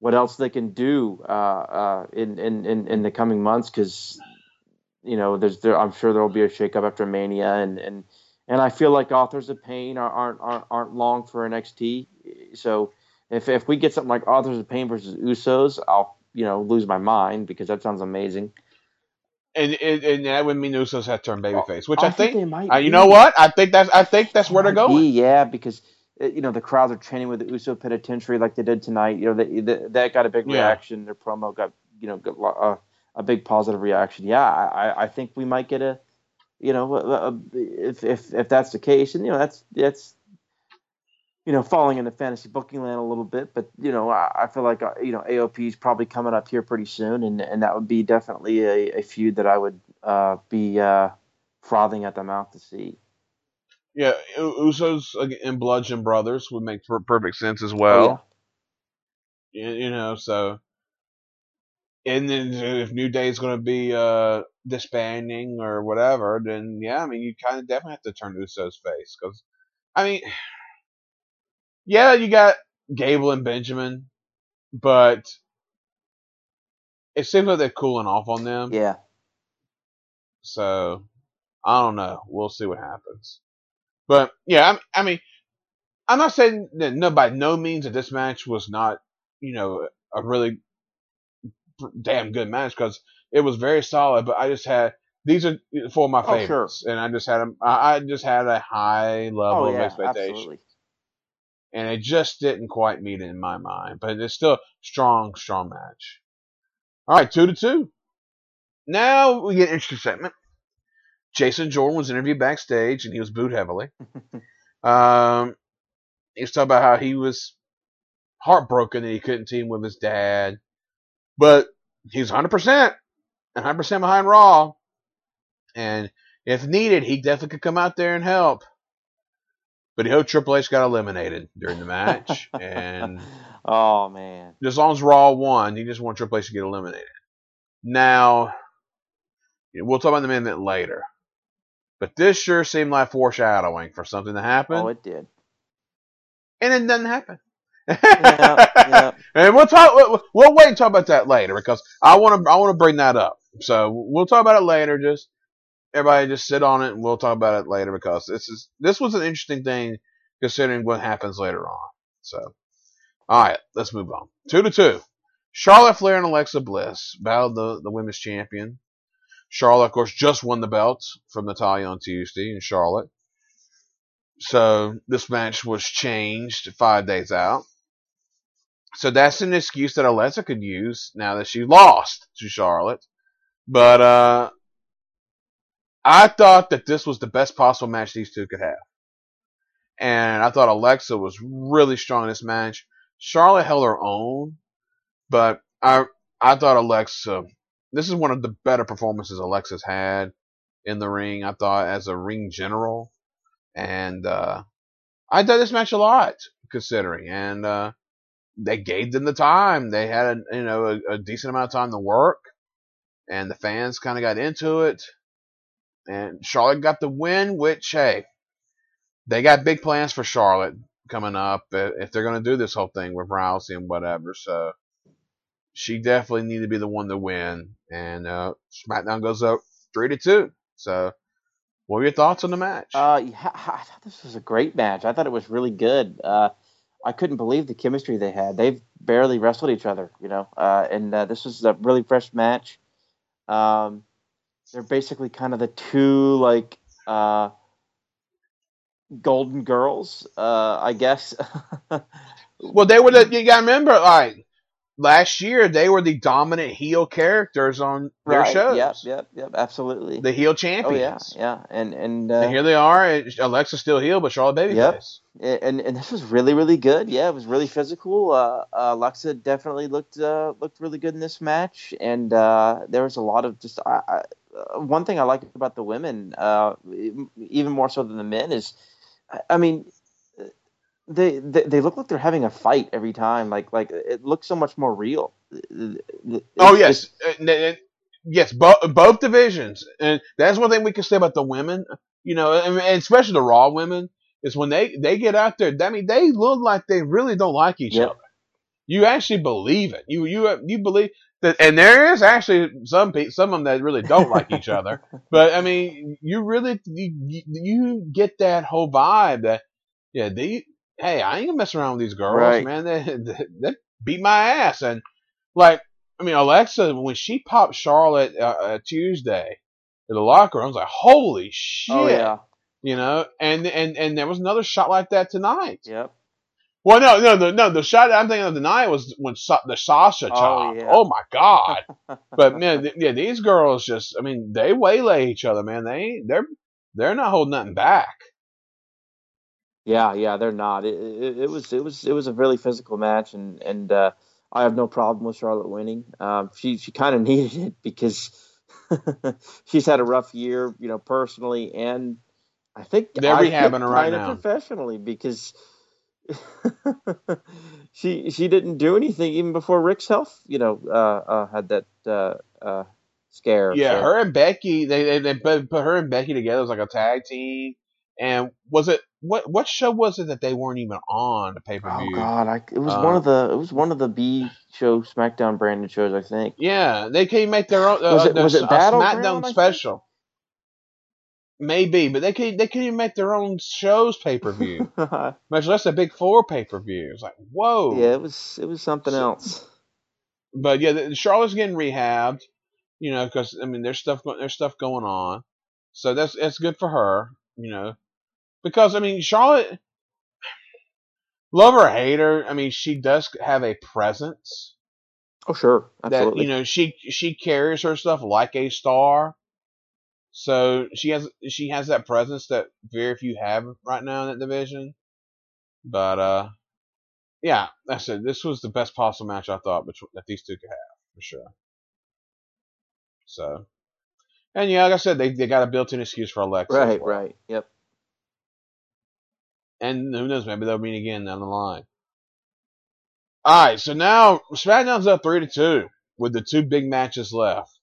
Speaker 3: what else they can do in the coming months, because I'm sure there will be a shakeup after Mania, and I feel like Authors of Pain aren't long for NXT. So if we get something like Authors of Pain versus Usos, I'll lose my mind, because that sounds amazing.
Speaker 2: And that would mean Usos have turned babyface, which
Speaker 3: I
Speaker 2: I think
Speaker 3: they might.
Speaker 2: you know what? I think that's where they're going.
Speaker 3: Yeah, because the crowds are chanting with the Uso Penitentiary like they did tonight. That got a big reaction. Their promo got a big positive reaction. Yeah, I think we might get if that's the case, and that's falling into fantasy booking land a little bit, but I feel like AOP is probably coming up here pretty soon, and that would be definitely a feud that I would be frothing at the mouth to see.
Speaker 2: Yeah, Usos and Bludgeon Brothers would make perfect sense as well. Oh, yeah. So, and then if New Day is going to be disbanding or whatever, then yeah, I mean, you kind of definitely have to turn Usos face, because I mean, yeah, you got Gable and Benjamin, but it seems like they're cooling off on them.
Speaker 3: Yeah.
Speaker 2: So I don't know. We'll see what happens. But yeah, I mean, I'm not saying that by no means that this match was not, a really damn good match, because it was very solid. But I just had these are four of my favorites,
Speaker 3: sure.
Speaker 2: and I just had a high level of expectation.
Speaker 3: Absolutely.
Speaker 2: And it just didn't quite meet it in my mind. But it's still strong match. All right, 2-2. Now we get an interesting segment. Jason Jordan was interviewed backstage, and he was booed heavily. He was talking about how he was heartbroken that he couldn't team with his dad, but he's 100% behind Raw, and if needed, he definitely could come out there and help. But he hoped Triple H got eliminated during the match, and
Speaker 3: oh man,
Speaker 2: as long as Raw won, he just wanted Triple H to get eliminated. Now, we'll talk about the main event later, but this sure seemed like foreshadowing for something to happen.
Speaker 3: Oh, it did,
Speaker 2: and it doesn't happen.
Speaker 3: Yeah.
Speaker 2: And we'll wait and talk about that later, because I want to bring that up. So we'll talk about it later. Just everybody just sit on it, and we'll talk about it later, because this was an interesting thing considering what happens later on. So, all right, let's move on. 2-2. Charlotte Flair and Alexa Bliss battled the women's champion. Charlotte, of course, just won the belt from Natalya on Tuesday in Charlotte. So this match was changed 5 days out. So that's an excuse that Alexa could use now that she lost to Charlotte. But I thought that this was the best possible match these two could have. And I thought Alexa was really strong in this match. Charlotte held her own, but I thought Alexa, this is one of the better performances Alexa's had in the ring, I thought, as a ring general. And I thought this match a lot, considering. And they gave them the time. They had a decent amount of time to work, and the fans kind of got into it. And Charlotte got the win, which, hey, they got big plans for Charlotte coming up if they're going to do this whole thing with Rousey and whatever. So she definitely needed to be the one to win. And SmackDown goes up 3-2. So what were your thoughts on the match?
Speaker 3: I thought this was a great match. I thought it was really good. I couldn't believe the chemistry they had. They've barely wrestled each other, and this was a really fresh match. They're basically kind of the two, golden girls, I guess.
Speaker 2: Well, they were you gotta remember, last year they were the dominant heel characters on their shows.
Speaker 3: Yep, absolutely.
Speaker 2: The heel champions.
Speaker 3: Oh yeah. And
Speaker 2: here they are. Alexa's still heel, but Charlotte babyface.
Speaker 3: Yep. And this was really, really good. Yeah, it was really physical. Alexa definitely looked really good in this match, and there was a lot of just one thing I liked about the women, even more so than the men, is, I mean, they look like they're having a fight every time. Like it looks so much more real.
Speaker 2: Yes. Yes, both divisions. And that's one thing we can say about the women, and especially the Raw women, is when they get out there, I mean, they look like they really don't like each other. You actually believe it. You believe that, and there is actually some of them that really don't like each other. But I mean, you get that whole vibe that hey, I ain't gonna mess around with these girls,
Speaker 3: Right.
Speaker 2: man. They beat my ass, and like, I mean, Alexa, when she popped Charlotte Tuesday in the locker room, I was like, holy shit.
Speaker 3: Oh yeah.
Speaker 2: You know, and there was another shot like that tonight.
Speaker 3: Yep.
Speaker 2: Well, no. The shot I'm thinking of tonight was when the Sasha chop.
Speaker 3: yeah.
Speaker 2: Oh my god! But man, these girls just, I mean, they waylay each other, man. They're not holding nothing back.
Speaker 3: Yeah, they're not. It was a really physical match, and I have no problem with Charlotte winning. She kind of needed it because she's had a rough year, personally, and I think
Speaker 2: they're rehabbing her right now
Speaker 3: professionally, because she didn't do anything even before Rick's health, had that scare.
Speaker 2: Yeah,
Speaker 3: so.
Speaker 2: her and Becky, they put her and Becky together as like a tag team. And was it what show was it that they weren't even on the pay per view?
Speaker 3: Oh God, it was one of the B show SmackDown branded shows, I think.
Speaker 2: Yeah, they can make their own.
Speaker 3: Was it
Speaker 2: SmackDown special? Maybe, but they can't even make their own shows pay per view. Much less a Big Four pay per view. It's like, whoa.
Speaker 3: Yeah, it was something else.
Speaker 2: But yeah, Charlotte's getting rehabbed, because I mean there's stuff going on, so that's good for her, because I mean Charlotte, love her or hate her, I mean she does have a presence.
Speaker 3: Oh sure, absolutely.
Speaker 2: That she carries her stuff like a star. So she has that presence that very few have right now in that division. But yeah, that's it. This was the best possible match I thought that these two could have, for sure. So, and yeah, like I said, they got a built-in excuse for Alexa.
Speaker 3: Right, right, yep.
Speaker 2: And who knows, maybe they'll meet again down the line. All right, so now SmackDown's up 3-2 with the two big matches left.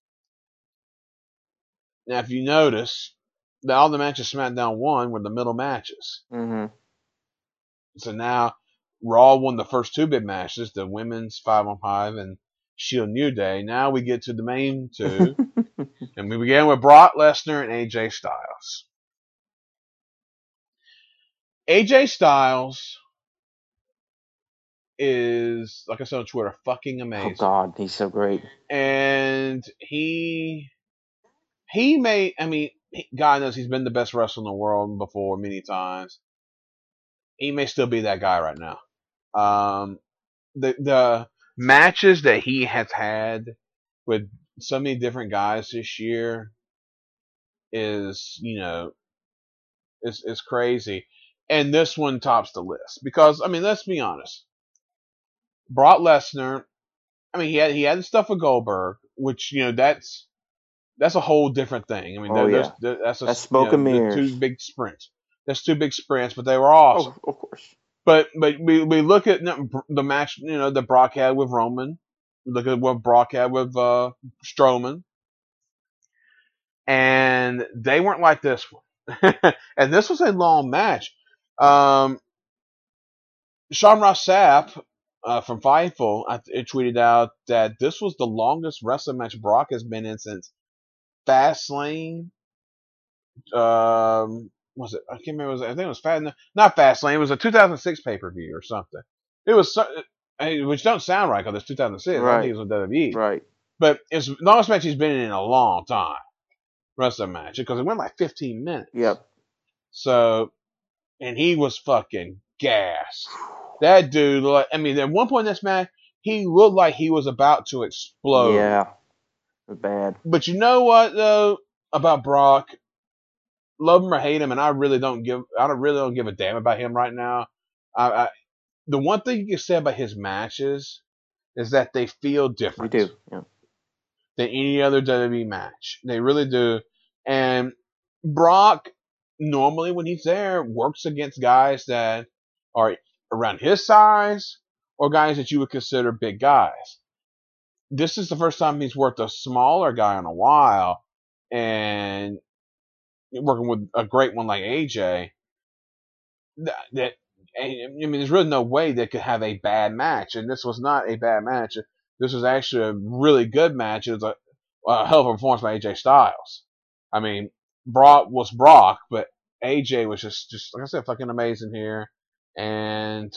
Speaker 2: Now, if you notice, all the matches SmackDown won were the middle matches.
Speaker 3: Mm-hmm.
Speaker 2: So now Raw won the first two big matches, the women's 5-on-5 and Shield New Day. Now we get to the main two, and we begin with Brock Lesnar and AJ Styles. AJ Styles is, like I said on Twitter, fucking amazing.
Speaker 3: Oh God, he's so great.
Speaker 2: And he may, I mean, God knows he's been the best wrestler in the world before many times. He may still be that guy right now. The matches that he has had with so many different guys this year is, is crazy. And this one tops the list because, I mean, let's be honest. Brock Lesnar, I mean, he had the stuff with Goldberg, which, that's a whole different thing. I mean, that's
Speaker 3: smoke and mirrors.
Speaker 2: Two big sprints. That's two big sprints, but they were awesome.
Speaker 3: Oh, of course.
Speaker 2: But we look at the match, that Brock had with Roman. We look at what Brock had with Strowman. And they weren't like this one. And this was a long match. Sean Ross Sapp from Fightful tweeted out that this was the longest wrestling match Brock has been in since Fastlane. Was it? I can't remember. I think it was not Fastlane. It was a 2006 pay-per-view or something. It was, which don't sound right because it's 2006.
Speaker 3: Right.
Speaker 2: I think it was on WWE.
Speaker 3: Right.
Speaker 2: But it's the longest match he's been in a long time. Wrestling match because it went like 15 minutes.
Speaker 3: Yep.
Speaker 2: So, and he was fucking gassed. That dude, I mean, at one point in this match, he looked like he was about to explode.
Speaker 3: Yeah. It was bad.
Speaker 2: But you know what though about Brock? Love him or hate him, and I really don't give a damn about him right now. The one thing you can say about his matches is that they feel different.
Speaker 3: They do, yeah.
Speaker 2: Than any other WWE match. They really do. And Brock, normally when he's there, works against guys that are around his size or guys that you would consider big guys. This is the first time he's worked a smaller guy in a while, and working with a great one like AJ, that mean, there's really no way they could have a bad match, and this was not a bad match. This was actually a really good match. It was a hell of a performance by AJ Styles. I mean, Brock was Brock, but AJ was just like I said, fucking amazing here, and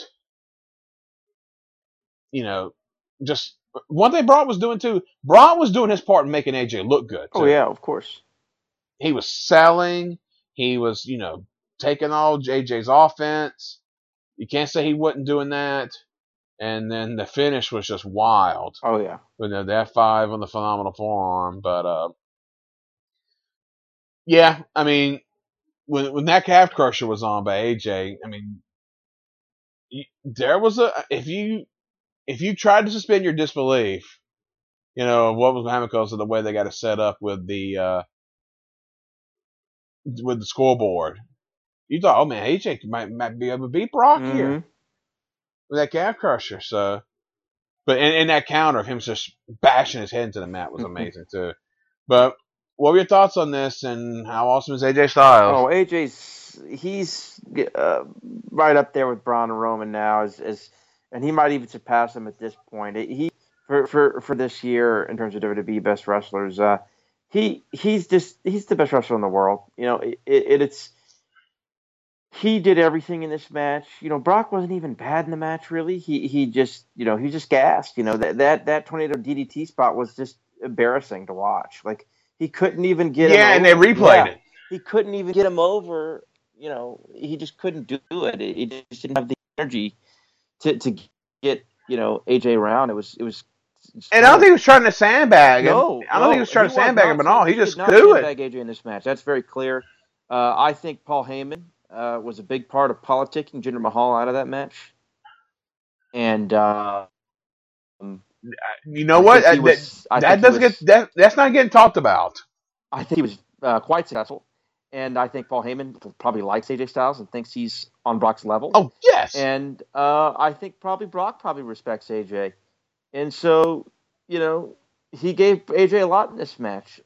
Speaker 2: just one thing Brock was doing too. Brock was doing his part in making AJ look good too.
Speaker 3: Oh yeah, of course.
Speaker 2: He was selling. He was, taking all AJ's offense. You can't say he wasn't doing that. And then the finish was just wild.
Speaker 3: Oh yeah.
Speaker 2: With the F5 on the phenomenal forearm. But yeah, I mean, when that calf crusher was on by AJ, I mean, there was if you tried to suspend your disbelief, what was behind because of the way they got it set up with the scoreboard, you thought, oh man, AJ might be able to beat Brock here with that calf crusher. So, but in that counter of him just bashing his head into the mat was amazing too. But what were your thoughts on this, and how awesome is AJ Styles?
Speaker 3: Oh, he's right up there with Braun and Roman now, and he might even surpass him at this point. For this year in terms of WWE best wrestlers, he's the best wrestler in the world. He did everything in this match. Brock wasn't even bad in the match, really. He just gassed. That tornado DDT spot was just embarrassing to watch. Like, he couldn't even get him over.
Speaker 2: And they replayed it.
Speaker 3: He couldn't even get him over. He just couldn't do it. He just didn't have the energy to get AJ around. It was.
Speaker 2: And I don't think he was trying to sandbag him.
Speaker 3: No,
Speaker 2: I don't think he was trying to sandbag him at all. He just couldn't do it.
Speaker 3: Sandbag AJ in this match. That's very clear. I think Paul Heyman was a big part of politicking Jinder Mahal out of that match. And
Speaker 2: you know what? That's not getting talked about.
Speaker 3: I think he was quite successful, and I think Paul Heyman probably likes AJ Styles and thinks he's on Brock's level.
Speaker 2: Oh yes.
Speaker 3: And I think probably Brock respects AJ, and so he gave AJ a lot in this match.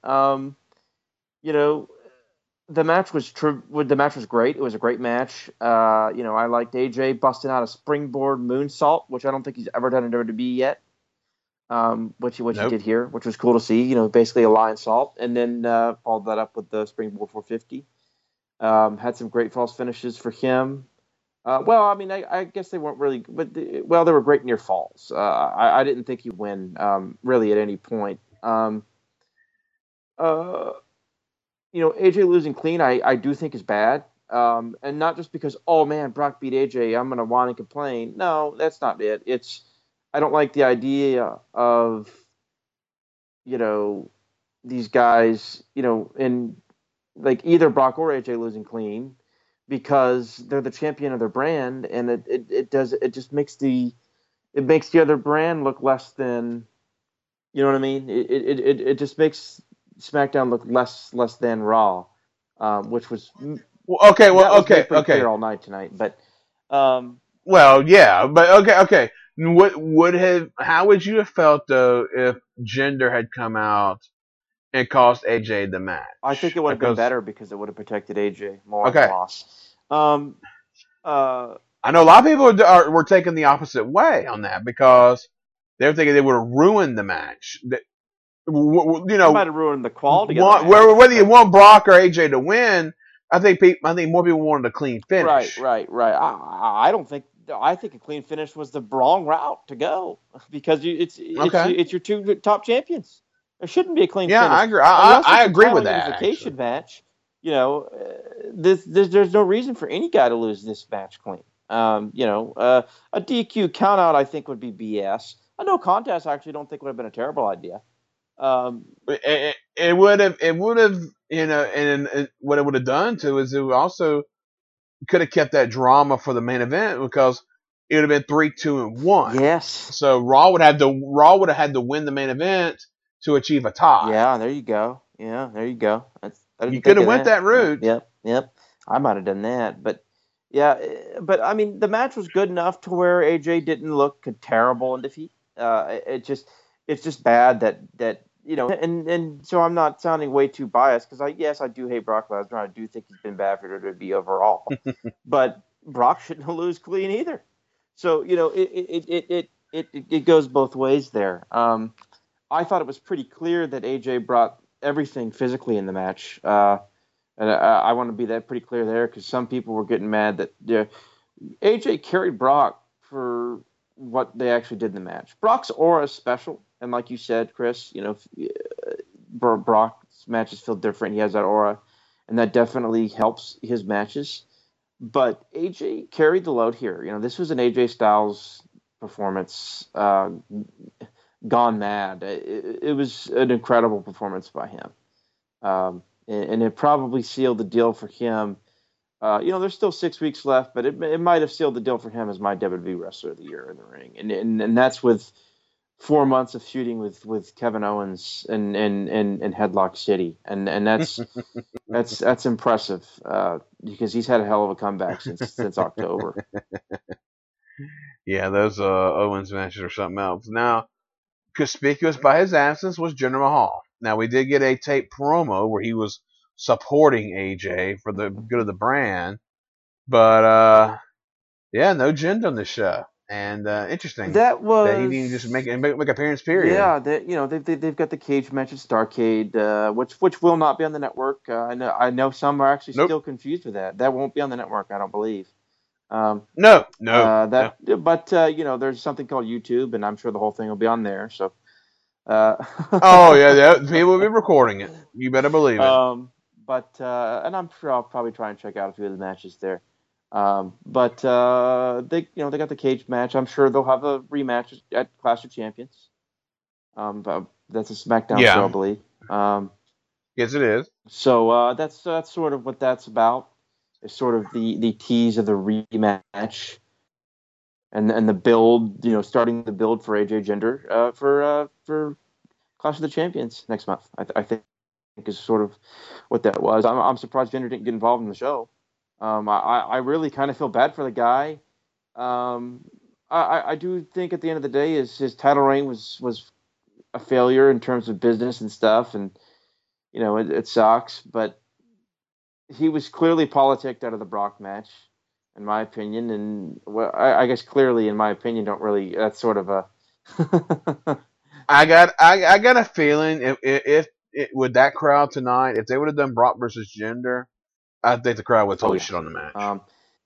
Speaker 3: The match was great. It was a great match. I liked AJ busting out a springboard moonsault, which I don't think he's ever done in WWE yet. Which he did here, which was cool to see. Basically a Lionsault, and then followed that up with the springboard 450. Had some great false finishes for him. I guess they weren't really, but they were great near falls. I didn't think he'd win really at any point. AJ losing clean, I do think is bad. And not just because, oh man, Brock beat AJ, I'm going to whine and complain. No, that's not it. I don't like the idea of, these guys, in like either Brock or AJ losing clean because they're the champion of their brand, and it just makes the other brand look less than, you know what I mean? It just makes SmackDown look less than Raw, which was
Speaker 2: okay.
Speaker 3: Clear all night tonight, but
Speaker 2: okay. How would you have felt though if Jinder had come out and cost AJ the match?
Speaker 3: I think it would have been better because it would have protected AJ more on the loss.
Speaker 2: I know a lot of people were taking the opposite way on that because they were thinking they would have ruined the match. It
Speaker 3: might have ruined the quality of the match.
Speaker 2: Whether you want Brock or AJ to win, I think more people wanted a clean finish.
Speaker 3: Right. I think a clean finish was the wrong route to go because it's your two top champions. There shouldn't be a clean finish.
Speaker 2: Yeah, I agree. I agree with that.
Speaker 3: Unification match. There's no reason for any guy to lose this match clean. A DQ countout I think would be BS. A no contest I actually don't think would have been a terrible idea.
Speaker 2: It would have, and what it would have done too is it also could have kept that drama for the main event because it would have been 3-2-1.
Speaker 3: Yes.
Speaker 2: So Raw would have had to win the main event to achieve a tie.
Speaker 3: Yeah, there you go.
Speaker 2: You could have went that route.
Speaker 3: Yep. I might have done that, but I mean, the match was good enough to where AJ didn't look terrible in defeat. It's just bad that and so I'm not sounding way too biased because I do hate Brock Lesnar. I do think he's been bad for WWE overall, but Brock shouldn't lose clean either. So it goes both ways there. I thought it was pretty clear that AJ brought everything physically in the match, and I want to be that pretty clear there because some people were getting mad that AJ carried Brock for what they actually did in the match. Brock's aura is special, and like you said, Chris, Brock's matches feel different. He has that aura, and that definitely helps his matches. But AJ carried the load here. This was an AJ Styles performance gone mad. It was an incredible performance by him. And it probably sealed the deal for him. There's still 6 weeks left, but it might have sealed the deal for him as my WWE Wrestler of the Year in the ring. And that's with 4 months of shooting with Kevin Owens and Headlock City, and that's impressive because he's had a hell of a comeback since October.
Speaker 2: Yeah, those Owens matches are something else. Now, conspicuous by his absence was Jinder Mahal. Now, we did get a tape promo where he was supporting AJ for the good of the brand, but yeah, no Jinder on the show. And interesting
Speaker 3: that
Speaker 2: he didn't just make appearance. Period.
Speaker 3: Yeah, they've got the cage match at Starrcade, which will not be on the network. I know some are actually still confused with that. That won't be on the network, I don't believe.
Speaker 2: No.
Speaker 3: But there's something called YouTube, and I'm sure the whole thing will be on there. So.
Speaker 2: Oh yeah, people will be recording it. You better believe it.
Speaker 3: And I'm sure I'll probably try and check out a few of the matches there. But they got the cage match. I'm sure they'll have a rematch at Clash of Champions. But that's a SmackDown show, I believe.
Speaker 2: Yes, it is.
Speaker 3: So that's sort of what that's about. It's sort of the tease of the rematch, and the build. Starting the build for AJ Jinder for Clash of the Champions next month. I think is sort of what that was. I'm surprised Jinder didn't get involved in the show. I really kind of feel bad for the guy. I do think at the end of the day his title reign was a failure in terms of business and stuff, and it sucks. But he was clearly politicked out of the Brock match, in my opinion, and I guess clearly, in my opinion, don't really. That's sort of a.
Speaker 2: I got a feeling if with that crowd tonight, if they would have done Brock versus Jinder, I think the crowd would totally shit on the match.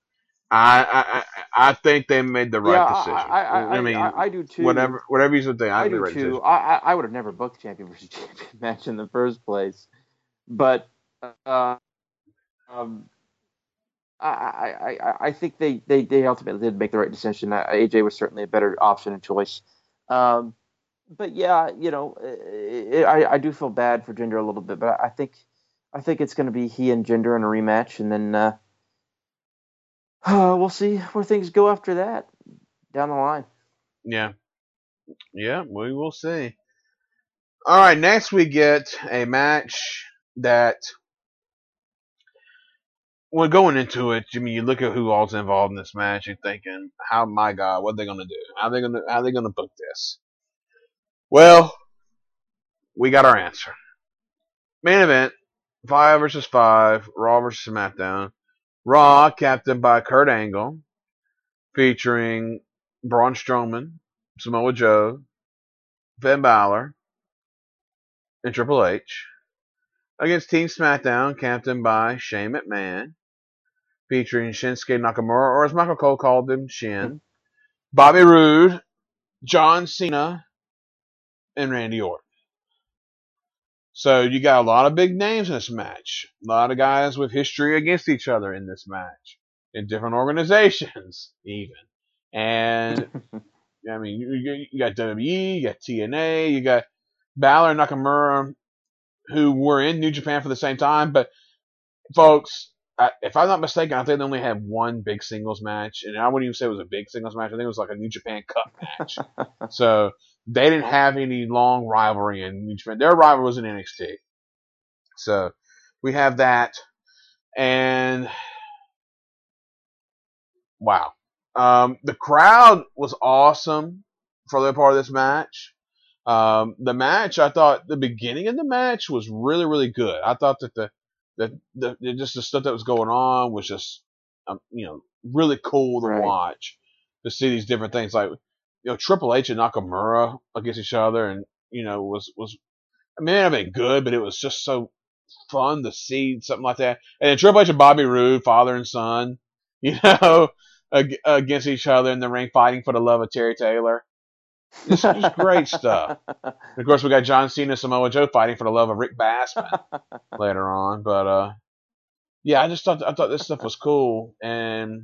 Speaker 2: I think they made the right decision.
Speaker 3: I do too.
Speaker 2: Whatever you would think, I do too. Decision.
Speaker 3: I would have never booked champion versus champion match in the first place, but I think they ultimately did make the right decision. AJ was certainly a better option and choice. But yeah, I do feel bad for Jinder a little bit, but I think it's going to be he and Jinder in a rematch, and then we'll see where things go after that down the line.
Speaker 2: Yeah, we will see. All right, next we get a match that, well, going into it, Jimmy, you look at who all's involved in this match, you're thinking, my God, what are they going to do? How are they going to book this? Well, we got our answer. Main event, 5 versus 5, Raw versus SmackDown. Raw, captained by Kurt Angle, featuring Braun Strowman, Samoa Joe, Finn Balor, and Triple H. Against Team SmackDown, captained by Shane McMahon, featuring Shinsuke Nakamura, or as Michael Cole called him, Shin, Bobby Roode, John Cena, and Randy Orton. So you got a lot of big names in this match. A lot of guys with history against each other in this match. In different organizations, even. And, I mean, you got WWE, you got TNA, you got Balor and Nakamura, who were in New Japan for the same time. But, folks, if I'm not mistaken, I think they only had one big singles match. And I wouldn't even say it was a big singles match. I think it was like a New Japan Cup match. So they didn't have any long rivalry in New Japan. Their rival was in NXT. So we have that. And wow. The crowd was awesome for their part of this match. The match, I thought the beginning of the match was really, really good. I thought that the just the stuff that was going on was just, really cool to watch, to see these different things. Like, Triple H and Nakamura against each other, and, was, I mean, it may have been good, but it was just so fun to see something like that. And then Triple H and Bobby Roode, father and son, against each other in the ring, fighting for the love of Terry Taylor. It's just great stuff. And of course, we got John Cena, Samoa Joe fighting for the love of Rick Bassman later on. But yeah, I thought this stuff was cool, and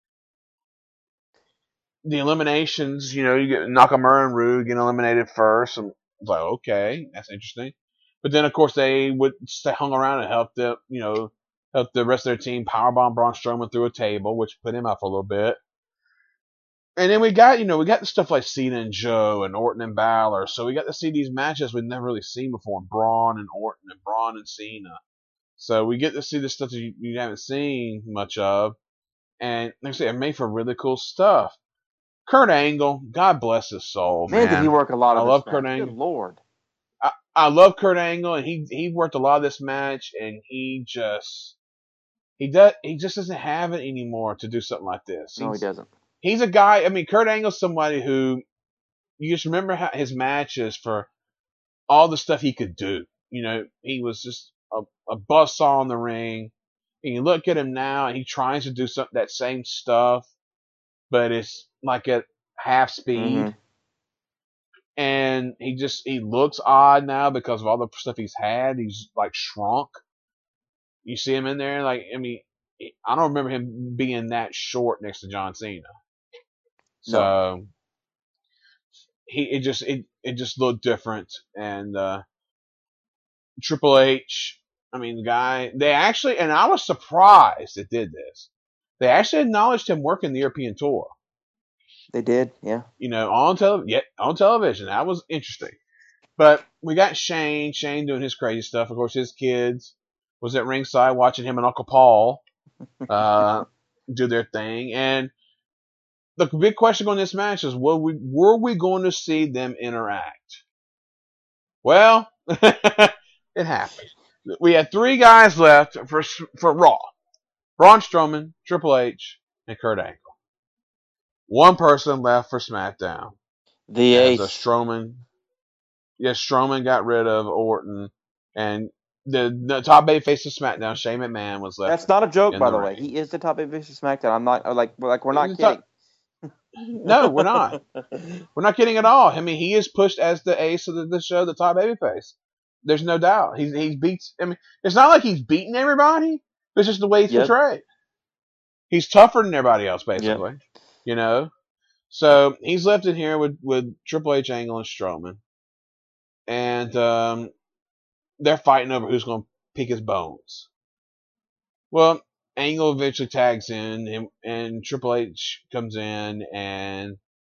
Speaker 2: the eliminations. You get Nakamura and Roode getting eliminated first, and it's like, okay, that's interesting. But then, of course, they would stay hung around and help the rest of their team powerbomb Braun Strowman through a table, which put him out for a little bit. And then we got the stuff like Cena and Joe and Orton and Balor. So we got to see these matches we've never really seen before. Braun and Orton and Braun and Cena. So we get to see the stuff that you haven't seen much of. And like I say, it made for really cool stuff. Kurt Angle, God bless his soul, man.
Speaker 3: Did he work a lot of
Speaker 2: I
Speaker 3: this
Speaker 2: love
Speaker 3: match.
Speaker 2: Kurt Angle.
Speaker 3: Good Lord.
Speaker 2: I love Kurt Angle, and he worked a lot of this match, and he just doesn't have it anymore to do something like this.
Speaker 3: No, he doesn't.
Speaker 2: He's a guy. I mean, Kurt Angle's somebody who you just remember his matches for all the stuff he could do. He was just a buzzsaw in the ring. And you look at him now, and he tries to do that same stuff, but it's like at half speed.
Speaker 3: Mm-hmm.
Speaker 2: And he looks odd now because of all the stuff he's had. He's like shrunk. You see him in there, like, I mean, I don't remember him being that short next to John Cena. So
Speaker 3: No.
Speaker 2: it just looked different. And Triple H, I mean, the guy, they actually, and I was surprised it did this. They actually acknowledged him working the European tour.
Speaker 3: They did, yeah.
Speaker 2: On television. That was interesting. But we got Shane doing his crazy stuff. Of course, his kids was at ringside watching him and Uncle Paul do their thing. And the big question on this match is, were we going to see them interact? Well, it happened. We had 3 guys left for Raw. Braun Strowman, Triple H, and Kurt Angle. 1 person left for SmackDown.
Speaker 3: The Ace.
Speaker 2: Strowman. Yes, Strowman got rid of Orton, and the top babyface of SmackDown, Shane McMahon, was left.
Speaker 3: That's not a joke, by the way. He is the top babyface of SmackDown. I'm not we're not kidding.
Speaker 2: No, we're not. We're not kidding at all. I mean, he is pushed as the ace of the show, the top babyface. There's no doubt. He beats. I mean, it's not like he's beating everybody. It's just the way he's portrayed. He's tougher than everybody else, basically. Yep. So he's left in here with Triple H, Angle, and Strowman, and they're fighting over who's going to pick his bones. Well, Angle eventually tags in, and Triple H comes in and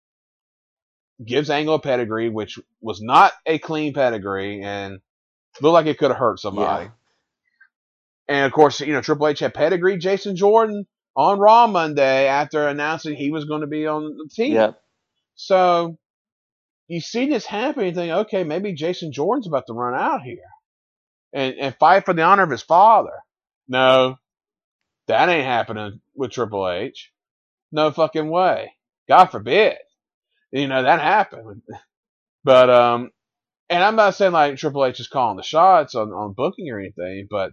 Speaker 2: gives Angle a pedigree, which was not a clean pedigree, and looked like it could have hurt somebody.
Speaker 3: Yeah.
Speaker 2: And of course, Triple H had pedigree Jason Jordan on Raw Monday after announcing he was going to be on the team.
Speaker 3: Yep.
Speaker 2: So you see this happen, and you think, okay, maybe Jason Jordan's about to run out here and fight for the honor of his father. No, that ain't happening with Triple H. No fucking way. God forbid. That happened. But, and I'm not saying like Triple H is calling the shots on booking or anything, but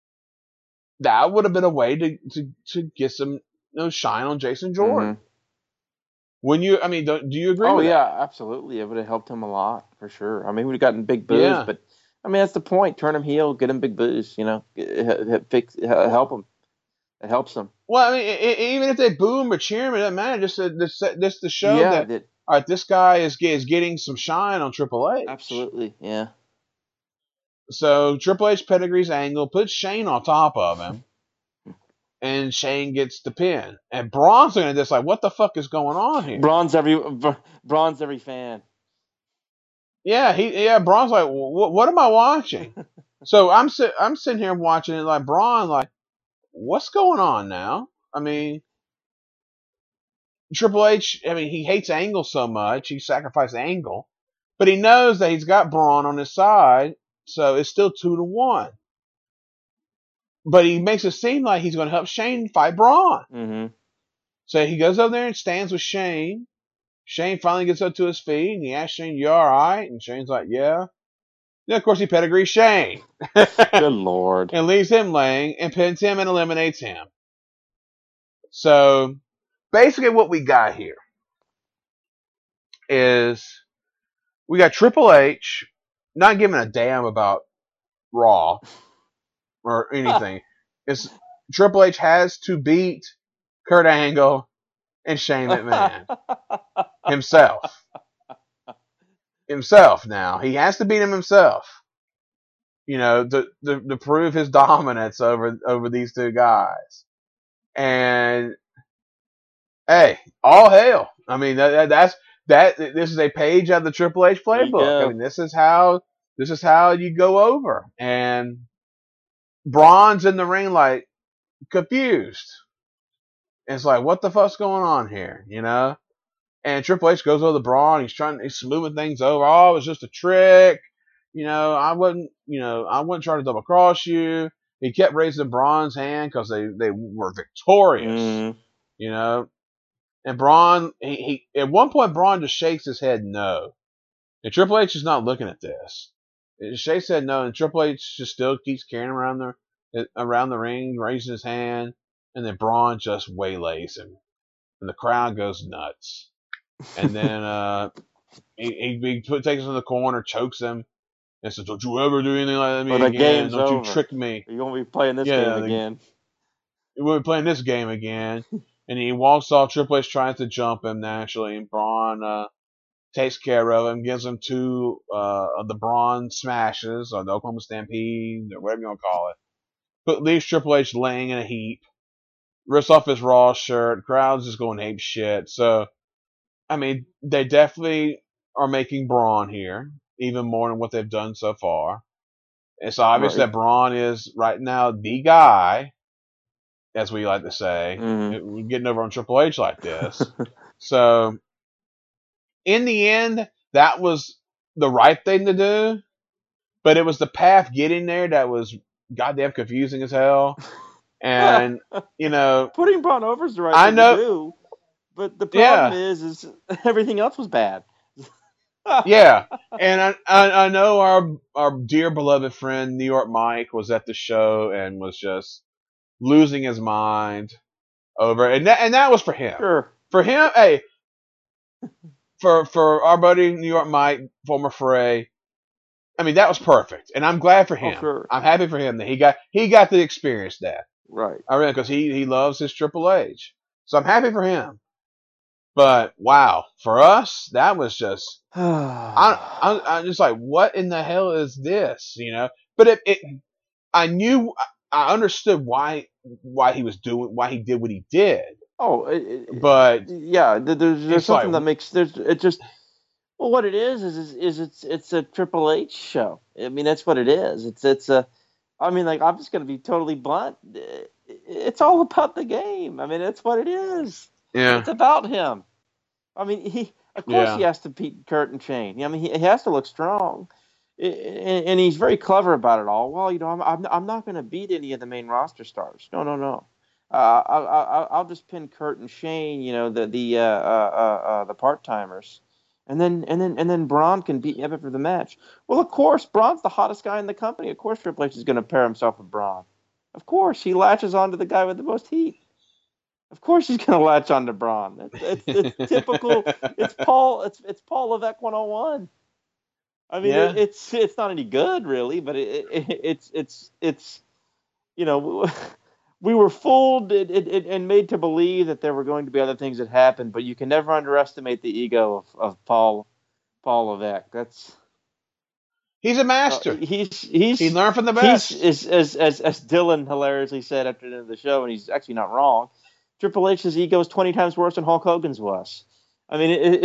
Speaker 2: that would have been a way to get some shine on Jason Jordan.
Speaker 3: Mm-hmm.
Speaker 2: Do you agree with that?
Speaker 3: Oh, yeah, absolutely. It would have helped him a lot, for sure. I mean, he would have gotten big boos, but, I mean, that's the point. Turn him heel, get him big boos, help him. It helps him.
Speaker 2: Well, I mean, even if they boo him or cheer him, it doesn't matter. Just to show that, all right, this guy is getting some shine on Triple H.
Speaker 3: Absolutely, yeah.
Speaker 2: So Triple H pedigrees Angle, puts Shane on top of him, and Shane gets the pin. And Braun's looking at this like, what the fuck is going on here?
Speaker 3: Braun's every fan.
Speaker 2: Yeah, Braun's like, what am I watching? So I'm sitting here watching it like Braun, like, what's going on now? I mean, Triple H, he hates Angle so much, he sacrificed Angle, but he knows that he's got Braun on his side, so it's still 2-1. But he makes it seem like he's going to help Shane fight Braun.
Speaker 3: Mm-hmm.
Speaker 2: So he goes over there and stands with Shane. Shane finally gets up to his feet and he asks Shane, "You all right?" And Shane's like, "Yeah." Then of course he pedigrees Shane.
Speaker 3: Good Lord.
Speaker 2: And leaves him laying and pins him and eliminates him. So basically what we got here is we got Triple H not giving a damn about Raw or anything. It's Triple H has to beat Kurt Angle and Shane McMahon himself. Himself now. He has to beat him himself. You know, to prove his dominance over these two guys. And hey, all hail. I mean, this is a page out of the Triple H playbook. I mean, this is how you go over. And Braun's in the ring like confused. And it's like, what the fuck's going on here? You know? And Triple H goes over to Braun. He's smoothing things over. Oh, it was just a trick. You know, I wouldn't try to double cross you. He kept raising Braun's hand because they were victorious. You know? And Braun, he at one point, Braun just shakes his head no. And Triple H is not looking at this. It shakes his head no, and Triple H just still keeps carrying him around the ring, raising his hand, and then Braun just waylays him. And the crowd goes nuts. And then he takes him in the corner, chokes him, and says, "Don't you ever do anything like that to me again. Don't you trick me.
Speaker 3: You won't be playing this game again.
Speaker 2: You won't be playing this game again." And he walks off. Triple H tries to jump him naturally, and Braun takes care of him, gives him two of the Braun smashes, or the Oklahoma Stampede, or whatever you want to call it. But leaves Triple H laying in a heap, rips off his Raw shirt, crowd's just going ape shit. So, I mean, they definitely are making Braun here, even more than what they've done so far. It's obvious that Braun is, right now, the guy, as we like to say. We're getting over on Triple H like this. So, in the end, that was the right thing to do, but it was the path getting there that was goddamn confusing as hell. And, you know,
Speaker 3: putting Braun over is the right thing to do, but the problem is everything else was bad.
Speaker 2: Yeah, and I know our dear beloved friend New York Mike was at the show and was just losing his mind over it. And that was for him.
Speaker 3: Sure.
Speaker 2: For him, hey, for our buddy New York Mike, former Fray, I mean, that was perfect. And I'm glad for him.
Speaker 3: Oh, sure.
Speaker 2: I'm happy for him that he got to experience that.
Speaker 3: Right.
Speaker 2: I mean, because he loves his Triple H. So I'm happy for him. But wow, for us, that was just I'm just like, what in the hell is this? You know? But I understood why he did what he did.
Speaker 3: Oh,
Speaker 2: but
Speaker 3: yeah, there's something that makes what it is it's a Triple H show. I mean, that's what it is. I'm just going to be totally blunt. It's all about the game. I mean, that's what it is.
Speaker 2: Yeah.
Speaker 3: It's about him. I mean, he has to beat Kurt and Shane. I mean, he has to look strong, and he's very clever about it all. Well, you know, I'm not going to beat any of the main roster stars. No. I'll just pin Kurt and Shane. You know, the part timers, and then Braun can beat me up after the match. Well, of course, Braun's the hottest guy in the company. Of course, Triple H is going to pair himself with Braun. Of course, he latches onto the guy with the most heat. Of course, he's going to latch onto Braun. It's typical. It's Paul Levesque 101. I mean, it's not any good really, but it's you know, we were fooled and made to believe that there were going to be other things that happened, but you can never underestimate the ego of Paul Levesque.
Speaker 2: He's a master. He learned from the best.
Speaker 3: As Dylan hilariously said after the end of the show, and he's actually not wrong. Triple H's ego is 20 times worse than Hulk Hogan's was. I mean,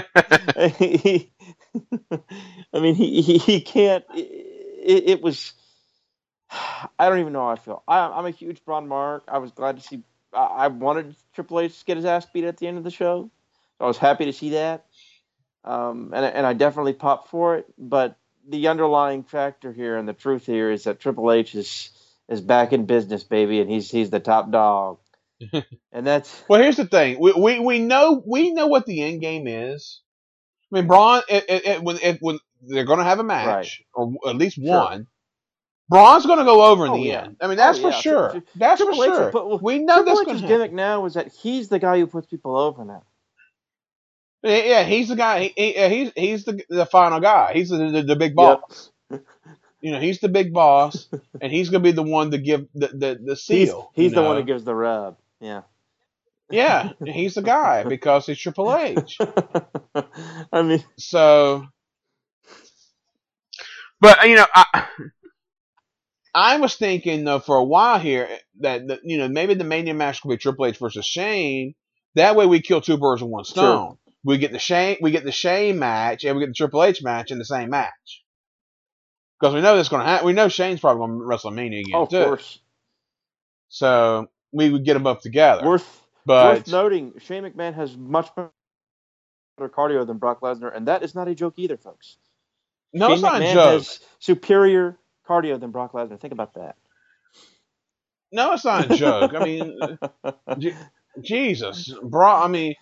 Speaker 3: he can't. It was. I don't even know how I feel. I'm a huge Braun mark. I was glad to see. I wanted Triple H to get his ass beat at the end of the show. So I was happy to see that. And I definitely popped for it. But the underlying factor here and the truth here is that Triple H is back in business, baby, and he's the top dog. And that's
Speaker 2: Well, here's the thing. We know what the end game is. I mean, Braun. When they're going to have a
Speaker 3: right.
Speaker 2: match or at least
Speaker 3: Sure.
Speaker 2: one, Braun's going to go over in
Speaker 3: Oh
Speaker 2: the
Speaker 3: yeah.
Speaker 2: end. I mean, that's for
Speaker 3: Yeah.
Speaker 2: sure. That's for
Speaker 3: Triple H will
Speaker 2: sure.
Speaker 3: put.
Speaker 2: We know
Speaker 3: Triple
Speaker 2: that's
Speaker 3: H's
Speaker 2: going to
Speaker 3: gimmick
Speaker 2: happen.
Speaker 3: now is that he's the guy who puts people over now.
Speaker 2: Yeah, he's the guy. He's the final guy. He's the big
Speaker 3: Yep.
Speaker 2: boss. He's the big boss, and he's going to be the one to give the seal.
Speaker 3: He's the one who gives the rub. Yeah.
Speaker 2: Yeah, he's the guy because he's Triple H.
Speaker 3: I mean,
Speaker 2: so, but I was thinking though for a while here that maybe the Mania match could be Triple H versus Shane. That way we kill two birds with one stone.
Speaker 3: sure.
Speaker 2: We get the Shane match, and we get the Triple H match in the same match. Because we know that's going to happen. We know Shane's probably going to WrestleMania again
Speaker 3: Of
Speaker 2: too.
Speaker 3: course.
Speaker 2: So we would get them both together.
Speaker 3: Worth noting, Shane McMahon has much better cardio than Brock Lesnar, and that is not a joke either, folks.
Speaker 2: No,
Speaker 3: Shane
Speaker 2: it's not
Speaker 3: McMahon
Speaker 2: a joke.
Speaker 3: has superior cardio than Brock Lesnar. Think about that.
Speaker 2: No, it's not a joke. I mean, Jesus, Brock. I mean,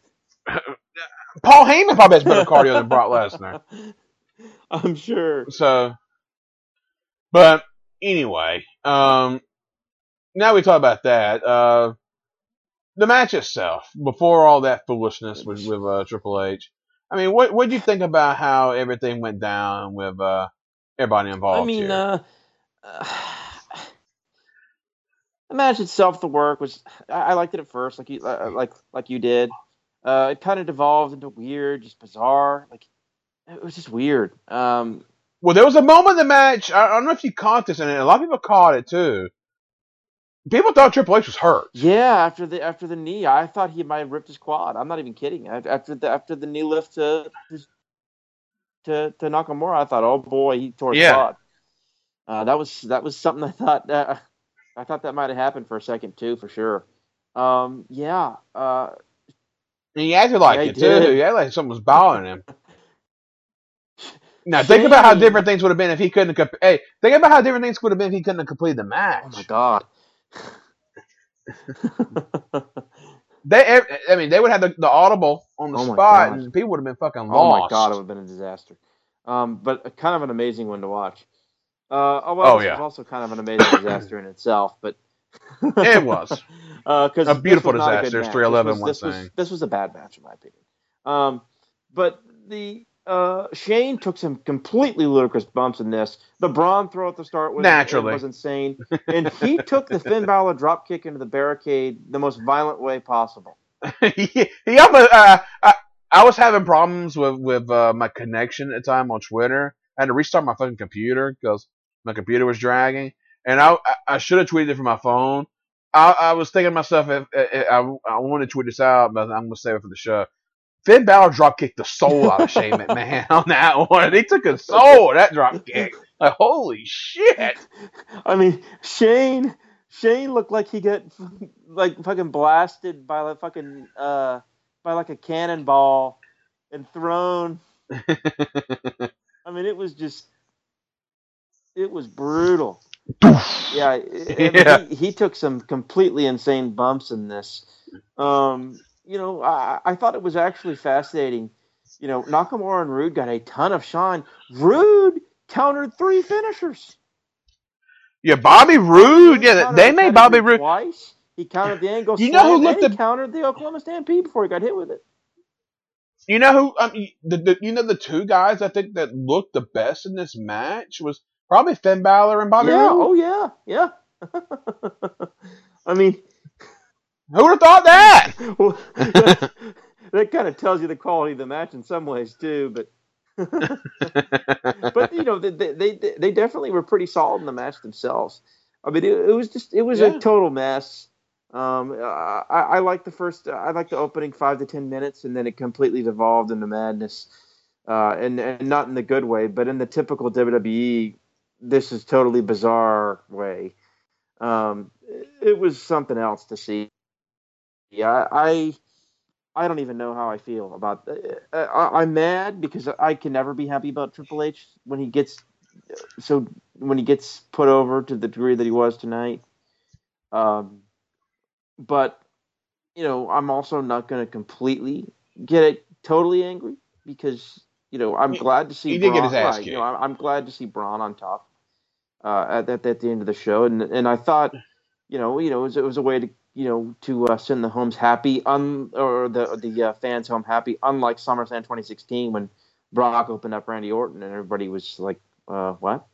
Speaker 2: Paul Heyman probably has better cardio than Brock Lesnar.
Speaker 3: I'm sure.
Speaker 2: So, but anyway, now we talk about that. The match itself, before all that foolishness with Triple H. I mean, what do you think about how everything went down with everybody involved?
Speaker 3: I mean,
Speaker 2: here?
Speaker 3: The match itself, the work was. I liked it at first, like you did. It kind of devolved into weird, just bizarre. Like it was just weird.
Speaker 2: Well, there was a moment in the match. I don't know if you caught this, and a lot of people caught it too. People thought Triple H was hurt.
Speaker 3: Yeah, after the knee, I thought he might have ripped his quad. I'm not even kidding. After the knee lift to Nakamura, I thought, oh boy, he tore his quad. That was something I thought. I thought that might have happened for a second too, for sure. Yeah.
Speaker 2: And he acted like it too. He acted like something was bothering him. Now think about how different things would have been if he couldn't. Think about how different things would have been if he couldn't have completed the match.
Speaker 3: Oh my God.
Speaker 2: They would have the audible on the spot, and people would have been fucking lost.
Speaker 3: Oh my God, it would have been a disaster. But kind of an amazing one to watch. It was also kind of an amazing disaster in itself, but
Speaker 2: it was a beautiful disaster. It's 311 one thing.
Speaker 3: This was a bad match in my opinion. But the Shane took some completely ludicrous bumps in this. The Braun throw at the start was insane, and he took the Finn Balor drop kick into the barricade the most violent way possible.
Speaker 2: he almost. I was having problems with my connection at the time on Twitter. I had to restart my fucking computer because my computer was dragging, and I should have tweeted it from my phone. I was thinking to myself, if I wanted to tweet this out, but I'm going to save it for the show. Finn Balor drop kicked the soul out of Shane McMahon on that one. He took his soul of that drop kick. Like, holy shit!
Speaker 3: I mean, Shane looked like he got like fucking blasted by like fucking by like a cannonball and thrown. I mean, it was brutal. Yeah, he took some completely insane bumps in this. I thought it was actually fascinating. Nakamura and Rude got a ton of shine. Rude countered 3 finishers.
Speaker 2: Yeah, Bobby Roode. Yeah, they made Bobby Roode
Speaker 3: twice. He countered the angle slam, and he countered the Oklahoma Stampede before he got hit with it.
Speaker 2: You know who? The 2 guys I think that looked the best in this match was probably Finn Balor and Bobby Roode.
Speaker 3: Oh yeah. I mean,
Speaker 2: who would have thought that?
Speaker 3: Well, that kind of tells you the quality of the match in some ways too, but they definitely were pretty solid in the match themselves. I mean, it was a total mess. I like the opening 5 to 10 minutes, and then it completely devolved into madness, and not in the good way, but in the typical WWE, this is totally bizarre way. It was something else to see. Yeah, I don't even know how I feel about. I'm mad because I can never be happy about Triple H when he gets put over to the degree that he was tonight. but I'm also not going to completely get totally angry because I'm glad to see
Speaker 2: he
Speaker 3: Braun.
Speaker 2: did get his ass
Speaker 3: Right,
Speaker 2: kicked.
Speaker 3: I'm glad to see Braun on top at the end of the show, and I thought it was a way to to send the homes happy, or the fans home happy, unlike SummerSlam 2016 when Brock opened up Randy Orton and everybody was like, what?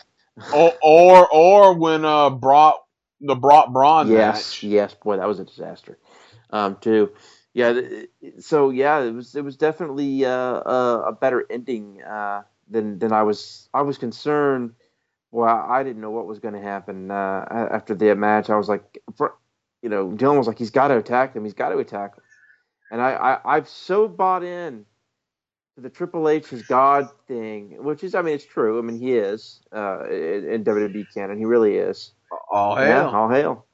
Speaker 2: or when the Brock Braun match.
Speaker 3: Yes, boy, that was a disaster. Too, yeah. So yeah, it was definitely a better ending than I was. I was concerned. Well, I didn't know what was going to happen after the match. I was like, Dylan was like, he's got to attack him. He's got to attack him. And I've so bought in to the Triple H is God thing, which is, I mean, it's true. I mean, he is in WWE canon. He really is.
Speaker 2: All hail.
Speaker 3: Yeah, all hail.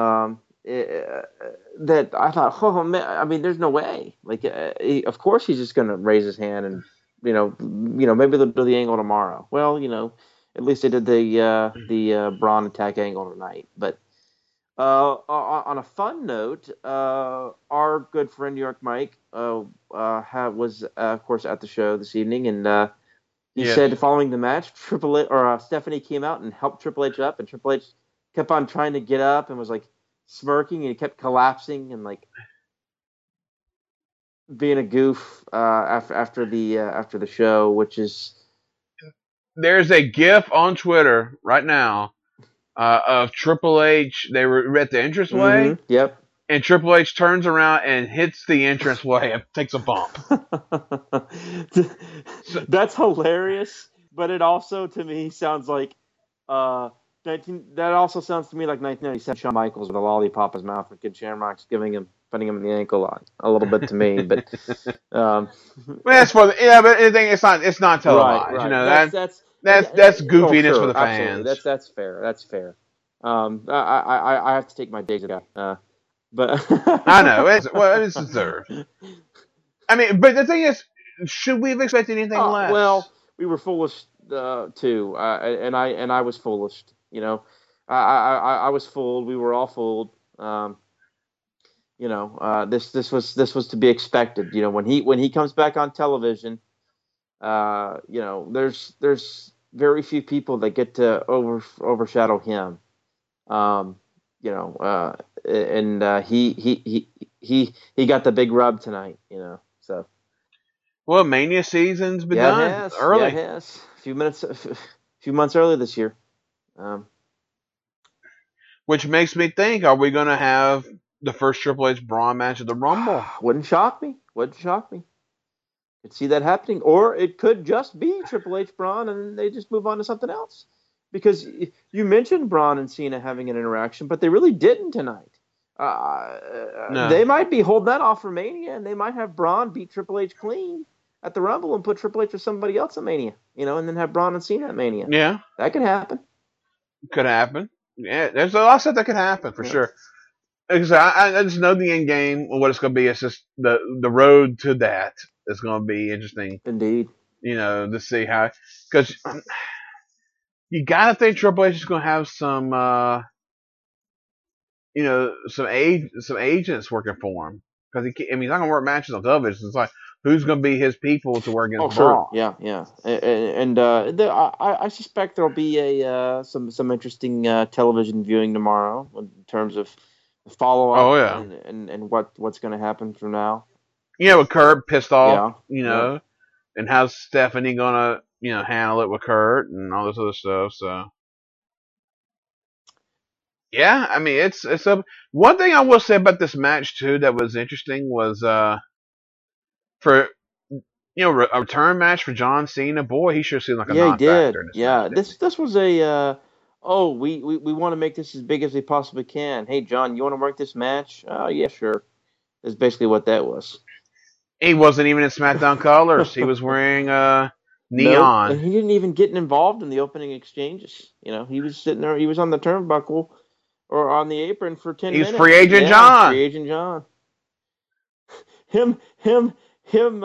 Speaker 3: That I thought, oh man, I mean, there's no way. Like, of course he's just going to raise his hand and, maybe they'll do the angle tomorrow. Well, at least they did the Braun attack angle tonight. But on a fun note, our good friend New York Mike was of course at the show this evening, and he said following the match, Triple H or Stephanie came out and helped Triple H up, and Triple H kept on trying to get up and was like smirking, and he kept collapsing and like being a goof after the show, which is.
Speaker 2: There's a GIF on Twitter right now of Triple H. They were at the entranceway.
Speaker 3: Mm-hmm, yep.
Speaker 2: And Triple H turns around and hits the entranceway and takes a bump.
Speaker 3: That's hilarious, but it also to me sounds like that also sounds to me like 1997 Shawn Michaels with a lollipop in his mouth with Kid Shamrock's putting him in the ankle line a little bit to me, but
Speaker 2: well, that's for but it's not televised.
Speaker 3: Right.
Speaker 2: That's goofiness for the
Speaker 3: fans. Absolutely. That's fair. That's fair. I have to take my days ago. But
Speaker 2: I know it's deserved. I mean, but the thing is, should we have expected anything less?
Speaker 3: Well, we were foolish too, and I was foolish. I was fooled. We were all fooled. This was to be expected. When he comes back on television, there's very few people that get to overshadow him. He got the big rub tonight. So.
Speaker 2: Well, Mania season's begun early.
Speaker 3: Yeah, it has. A few months early this year.
Speaker 2: Which makes me think: are we going to have the first Triple H Braun match of the Rumble?
Speaker 3: Wouldn't shock me. Could see that happening, or it could just be Triple H Braun, and they just move on to something else. Because you mentioned Braun and Cena having an interaction, but they really didn't tonight. No. They might be holding that off for Mania, and they might have Braun beat Triple H clean at the Rumble and put Triple H with somebody else at Mania, and then have Braun and Cena at Mania.
Speaker 2: Yeah.
Speaker 3: That could happen.
Speaker 2: Could happen. Yeah, there's a lot of stuff that could happen for sure. Because I just know the end game, what it's going to be. It's just the road to that is going to be interesting.
Speaker 3: Indeed.
Speaker 2: To see how, because you got to think Triple H is going to have some, some agents working for him. Because he's not going to work matches on television. It's like, who's going to be his people to work against Braun?
Speaker 3: Sure. Yeah. And I suspect there'll be some interesting television viewing tomorrow in terms of follow up.
Speaker 2: Oh, yeah.
Speaker 3: And what's going to happen from now.
Speaker 2: With Kurt pissed off, and how's Stephanie going to, handle it with Kurt and all this other stuff. So, yeah, I mean, it's one thing I will say about this match too that was interesting was for a return match for John Cena. Boy, he sure seemed like a non-factor in this match.
Speaker 3: This was a we want to make this as big as we possibly can. Hey, John, you want to work this match? Oh, yeah, sure. That's basically what that was.
Speaker 2: He wasn't even in SmackDown colors. He was wearing neon.
Speaker 3: Nope. And he didn't even get involved in the opening exchanges. He was sitting there. He was on the turnbuckle or on the apron for 10 minutes.
Speaker 2: He's free agent John.
Speaker 3: Free agent John. Him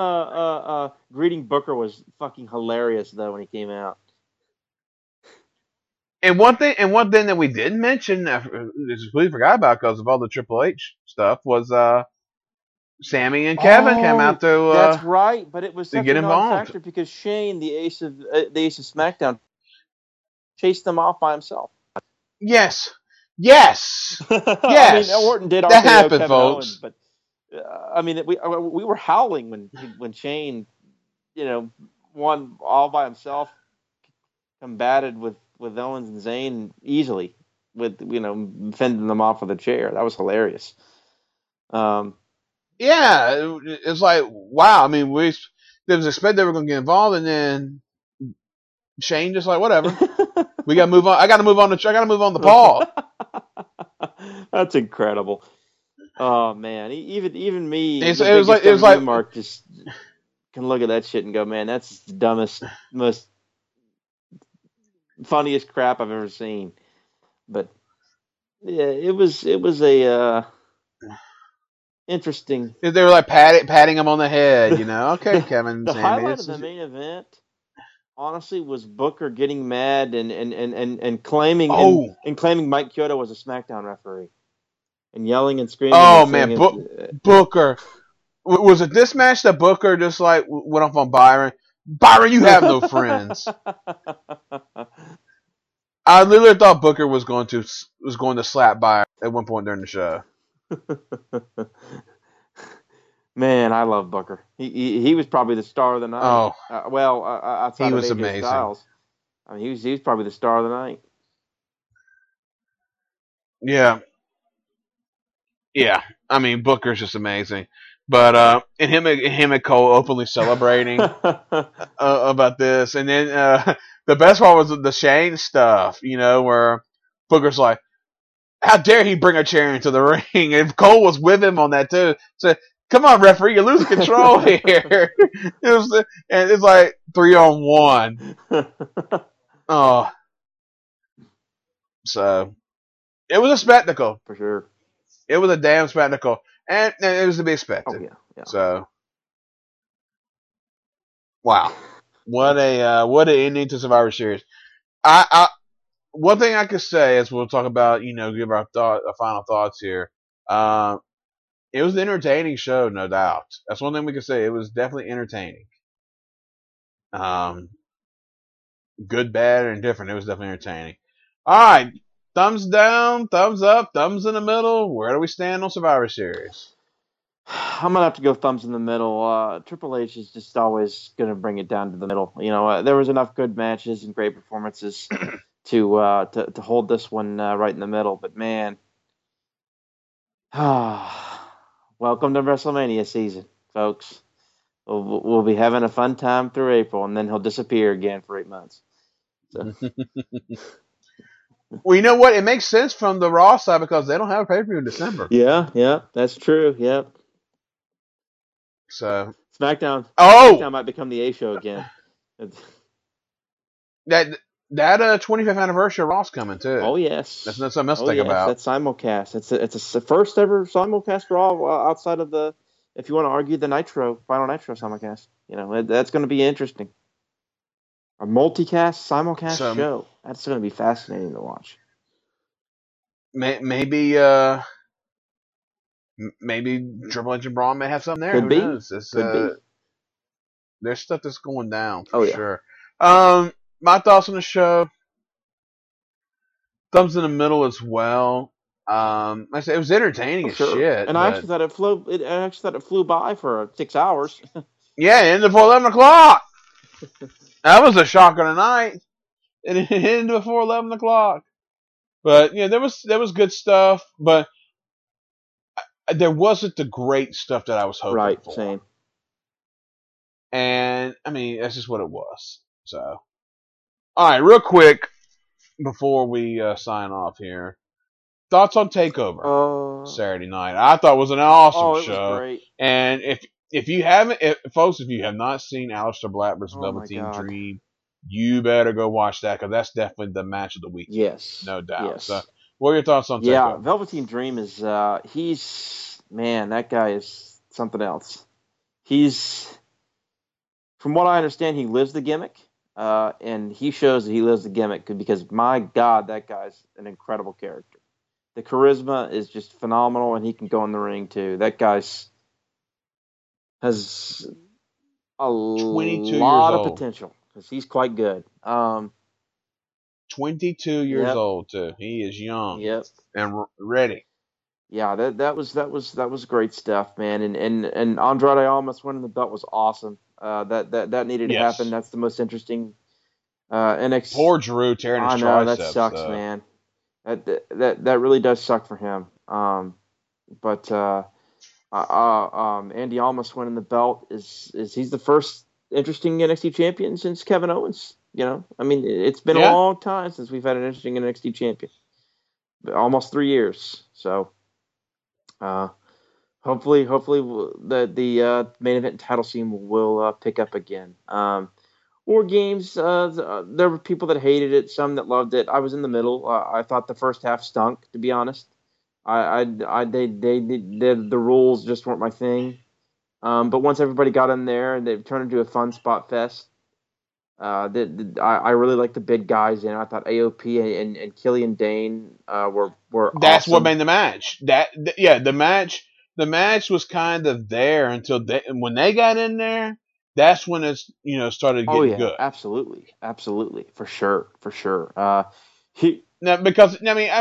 Speaker 3: greeting Booker was fucking hilarious though when he came out.
Speaker 2: And one thing that we didn't mention, just completely forgot about because of all the Triple H stuff, was Sammy and Kevin came out
Speaker 3: that's right, but it was
Speaker 2: to
Speaker 3: such
Speaker 2: get
Speaker 3: a
Speaker 2: involved
Speaker 3: non-factor because Shane, the ace of SmackDown, chased them off by himself.
Speaker 2: Yes. Yes. Yes.
Speaker 3: I mean, Orton did RKO
Speaker 2: that happened,
Speaker 3: Kevin
Speaker 2: folks.
Speaker 3: Owens, but I mean, we were howling when Shane, won all by himself, combated with Owens and Zayn easily, with fending them off with a chair. That was hilarious.
Speaker 2: Yeah, it's like, wow. I mean, we was expected they were going to get involved, and then Shane just like, whatever. We got to move on. I got to move on the Paul.
Speaker 3: That's incredible. Oh man, even me,
Speaker 2: it was like
Speaker 3: Mark just can look at that shit and go, man, that's the dumbest, most funniest crap I've ever seen. But yeah, it was a interesting.
Speaker 2: They were like patting him on the head, Okay, Kevin.
Speaker 3: The
Speaker 2: Sammy,
Speaker 3: highlight of the main event, honestly, was Booker getting mad and claiming and claiming Mike Chioda was a SmackDown referee, and yelling and screaming.
Speaker 2: Oh man, Booker. Was it this match that Booker just like went off on Byron? Byron, you have no friends. I literally thought Booker was going to slap Byron at one point during the show.
Speaker 3: Man, I love Booker. He was probably the star of the night.
Speaker 2: Oh,
Speaker 3: outside
Speaker 2: he
Speaker 3: of
Speaker 2: was
Speaker 3: AJ
Speaker 2: amazing.
Speaker 3: Styles, I mean, he was probably the star of the night.
Speaker 2: Yeah. I mean, Booker's just amazing. But and him and Cole openly celebrating about this, and then the best part was the Shane stuff, where Booker's like, "How dare he bring a chair into the ring?" And Cole was with him on that too. So, come on, referee, you're losing control here. It's like 3-on-1. Oh, so it was a spectacle
Speaker 3: for sure.
Speaker 2: It was a damn spectacle, and it was to be expected.
Speaker 3: Oh yeah.
Speaker 2: So, wow, what an ending to Survivor Series. One thing I could say as we'll talk about, give our final thoughts here. It was an entertaining show, no doubt. That's one thing we could say. It was definitely entertaining. Good, bad, or indifferent. It was definitely entertaining. All right. Thumbs down, thumbs up, thumbs in the middle. Where do we stand on Survivor Series?
Speaker 3: I'm gonna have to go thumbs in the middle. Triple H is just always gonna bring it down to the middle. There was enough good matches and great performances to hold this one right in the middle. But man, welcome to WrestleMania season, folks. We'll be having a fun time through April, and then he'll disappear again for 8 months. So.
Speaker 2: Well, you know what? It makes sense from the Raw side because they don't have a pay-per-view in December.
Speaker 3: Yeah, that's true. Yep.
Speaker 2: So
Speaker 3: SmackDown might become the A show again.
Speaker 2: That 25th anniversary of Raw's coming too.
Speaker 3: Oh yes,
Speaker 2: that's something else to think about.
Speaker 3: That's simulcast. It's a first ever simulcast Raw outside of the, if you want to argue, the Final Nitro simulcast. That's going to be interesting. A multicast simulcast show. That's going to be fascinating to watch.
Speaker 2: Maybe Triple H and Braun may have something there.
Speaker 3: Could
Speaker 2: Who
Speaker 3: be.
Speaker 2: knows?
Speaker 3: Could be.
Speaker 2: There's stuff that's going down for sure. My thoughts on the show. Thumbs in the middle as well. Like I said, it was entertaining as shit.
Speaker 3: And I actually thought it flew by for 6 hours.
Speaker 2: Yeah, it ended before 11 o'clock. That was a shock of the night. It ended before 11 o'clock. But there was good stuff, but there wasn't the great stuff that I was hoping for.
Speaker 3: Right, same.
Speaker 2: And I mean, that's just what it was. So, all right, real quick before we sign off here, thoughts on Takeover Saturday night? I thought it was an awesome show.
Speaker 3: Was great.
Speaker 2: And if you haven't, folks, if you have not seen Aleister Black versus Velveteen Dream, you better go watch that because that's definitely the match of the week.
Speaker 3: Yes,
Speaker 2: no doubt.
Speaker 3: Yes.
Speaker 2: So, what are your thoughts on Takeover?
Speaker 3: Yeah, Velveteen Dream is that guy is something else. He's, from what I understand, he lives the gimmick. and he shows that he lives the gimmick because my God, that guy's an incredible character. The charisma is just phenomenal, and he can go in the ring too. That guy's has a
Speaker 2: 22 years
Speaker 3: lot of
Speaker 2: old.
Speaker 3: potential because he's quite good.
Speaker 2: 22 years
Speaker 3: Yep,
Speaker 2: old too. He is young
Speaker 3: yep.
Speaker 2: and ready.
Speaker 3: Yeah, that was great stuff, man. And Andrade Almas winning the belt was awesome. That needed to happen.
Speaker 2: Yes.
Speaker 3: That's the most interesting. NXT.
Speaker 2: Poor Drew tearing his
Speaker 3: I know that
Speaker 2: triceps
Speaker 3: sucks,
Speaker 2: though.
Speaker 3: man. That really does suck for him. But Andy Almas winning the belt is he's the first interesting NXT champion since Kevin Owens. You know, I mean, it's been a
Speaker 2: Yeah.
Speaker 3: long time since we've had an interesting NXT champion. Almost 3 years. So, hopefully the main event title scene will pick up again. War Games, there were people that hated it, some that loved it. I was in the middle. I thought the first half stunk, to be honest. The rules just weren't my thing. But once everybody got in there and they've turned into a fun spot fest, I really liked the big guys in. I thought AOP and Killian Dane were
Speaker 2: That's what
Speaker 3: awesome.
Speaker 2: made the match. The match was kind of there until when they got in there. That's when it's started
Speaker 3: Oh
Speaker 2: getting
Speaker 3: yeah,
Speaker 2: good.
Speaker 3: absolutely, for sure.
Speaker 2: Now because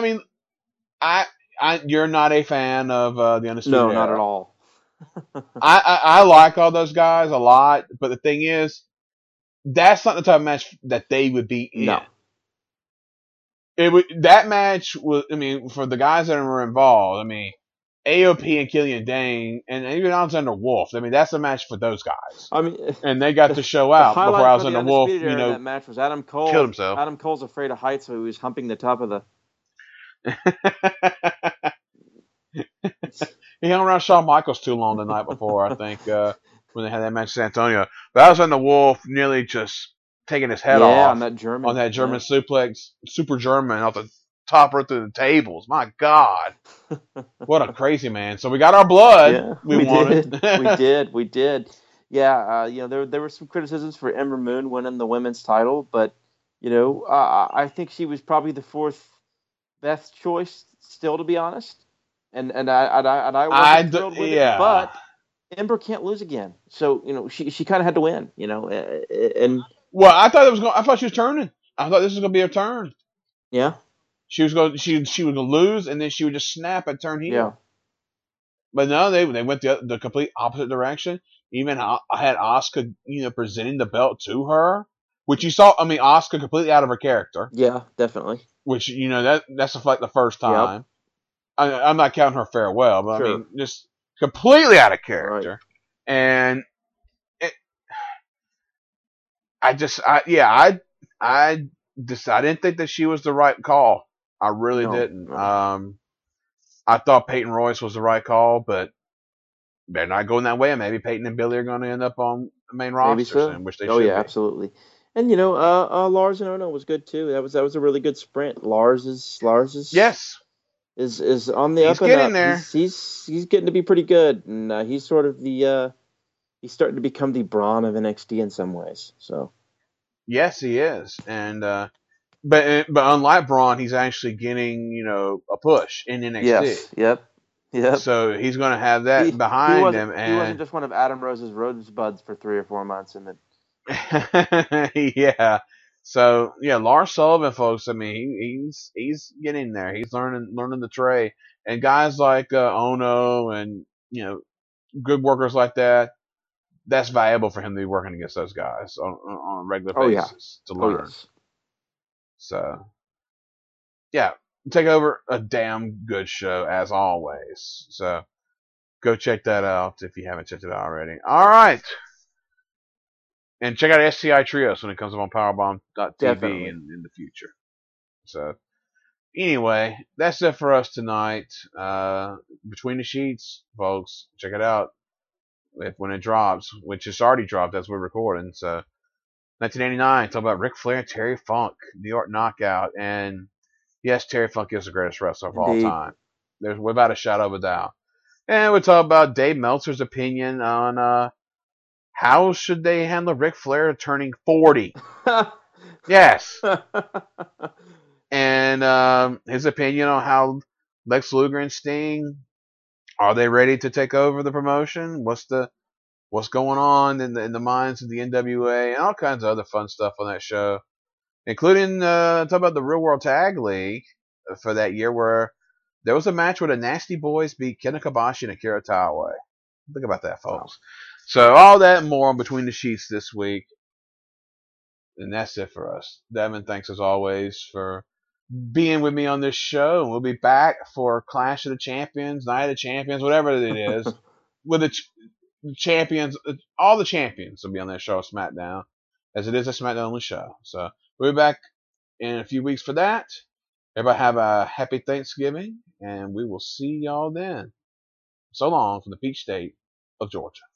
Speaker 2: you're not a fan of the Undisputed
Speaker 3: No, not at
Speaker 2: Era.
Speaker 3: all.
Speaker 2: I like all those guys a lot, but the thing is, that's not the type of match that they would be in.
Speaker 3: No.
Speaker 2: That match was, for the guys that were involved, AOP and Killian Dane and even Alexander Wolf. That's a match for those guys. And they got to show out before Alexander Wolf,
Speaker 3: in that match was Adam Cole.
Speaker 2: Killed himself.
Speaker 3: Adam Cole's afraid of heights, so he was humping the top of the.
Speaker 2: He hung around Shawn Michaels too long the night before, I think, when they had that match in San Antonio. But Alexander Wolf nearly just taking his head off
Speaker 3: on that German
Speaker 2: suplex, super German off the top right through the tables. My God, what a crazy man! So we got our blood.
Speaker 3: Yeah,
Speaker 2: we wanted.
Speaker 3: We did. Yeah, there were some criticisms for Ember Moon winning the women's title, but I think she was probably the fourth best choice still, to be honest. And I wasn't thrilled with it, but Ember can't lose again, so she kind of had to win, and.
Speaker 2: Well, I thought she was turning. I thought this was gonna be her turn.
Speaker 3: Yeah.
Speaker 2: She was going to lose, and then she would just snap and turn heel.
Speaker 3: Yeah.
Speaker 2: But no, they went the complete opposite direction. Even I had Asuka, presenting the belt to her, which you saw. Asuka completely out of her character.
Speaker 3: Yeah, definitely.
Speaker 2: Which that's like the first time. Yep. I'm not counting her farewell, but sure. Just completely out of character. Right. And I didn't think that she was the right call. I really didn't. No. I thought Peyton Royce was the right call, but they're not going that way. And maybe Peyton and Billy are going to end up on the main roster soon, which they should.
Speaker 3: Oh yeah, absolutely. And Lars and Ono was good too. That was a really good sprint. Lars is
Speaker 2: yes
Speaker 3: is on the up and
Speaker 2: getting
Speaker 3: up.
Speaker 2: There.
Speaker 3: He's getting to be pretty good, and he's sort of he's starting to become the Braun of NXT in some ways. So
Speaker 2: yes, he is, and but unlike Braun, he's actually getting a push in NXT.
Speaker 3: Yes. Yep.
Speaker 2: So he's going to have that behind him. And
Speaker 3: he wasn't just one of Adam Rose's rosebuds for 3 or 4 months, and
Speaker 2: then yeah. So yeah, Lars Sullivan, folks. He's getting there. He's learning the trade, and guys like Ono and good workers like that. That's valuable for him to be working against those guys on a regular basis to learn. Oh, yes. So yeah. Take over a damn good show as always. So go check that out if you haven't checked it out already. All right. And check out SCI Trios when it comes up on Powerbomb.tv in the future. So anyway, that's it for us tonight. Between the Sheets, folks. Check it out when it drops, which it's already dropped as we're recording. So 1989, talk about Ric Flair and Terry Funk, New York Knockout, and yes, Terry Funk is the greatest wrestler of all time. There's without a shadow of a doubt. And we'll talk about Dave Meltzer's opinion on How should they handle Ric Flair turning 40? Yes. And his opinion on how Lex Luger and Sting, are they ready to take over the promotion? What's going on in the minds of the NWA, and all kinds of other fun stuff on that show, including talk about the Real World Tag League for that year, where there was a match where the Nasty Boys beat Kenta Kobashi and Akira Taue. Think about that, folks. Wow. So all that and more on Between the Sheets this week. And that's it for us. Devin, thanks as always for being with me on this show. And we'll be back for Clash of the Champions, Night of the Champions, whatever it is. With the champions, all the champions will be on that show, SmackDown, as it is a SmackDown only show. So we'll be back in a few weeks for that. Everybody have a happy Thanksgiving, and we will see y'all then. So long from the Peach State of Georgia.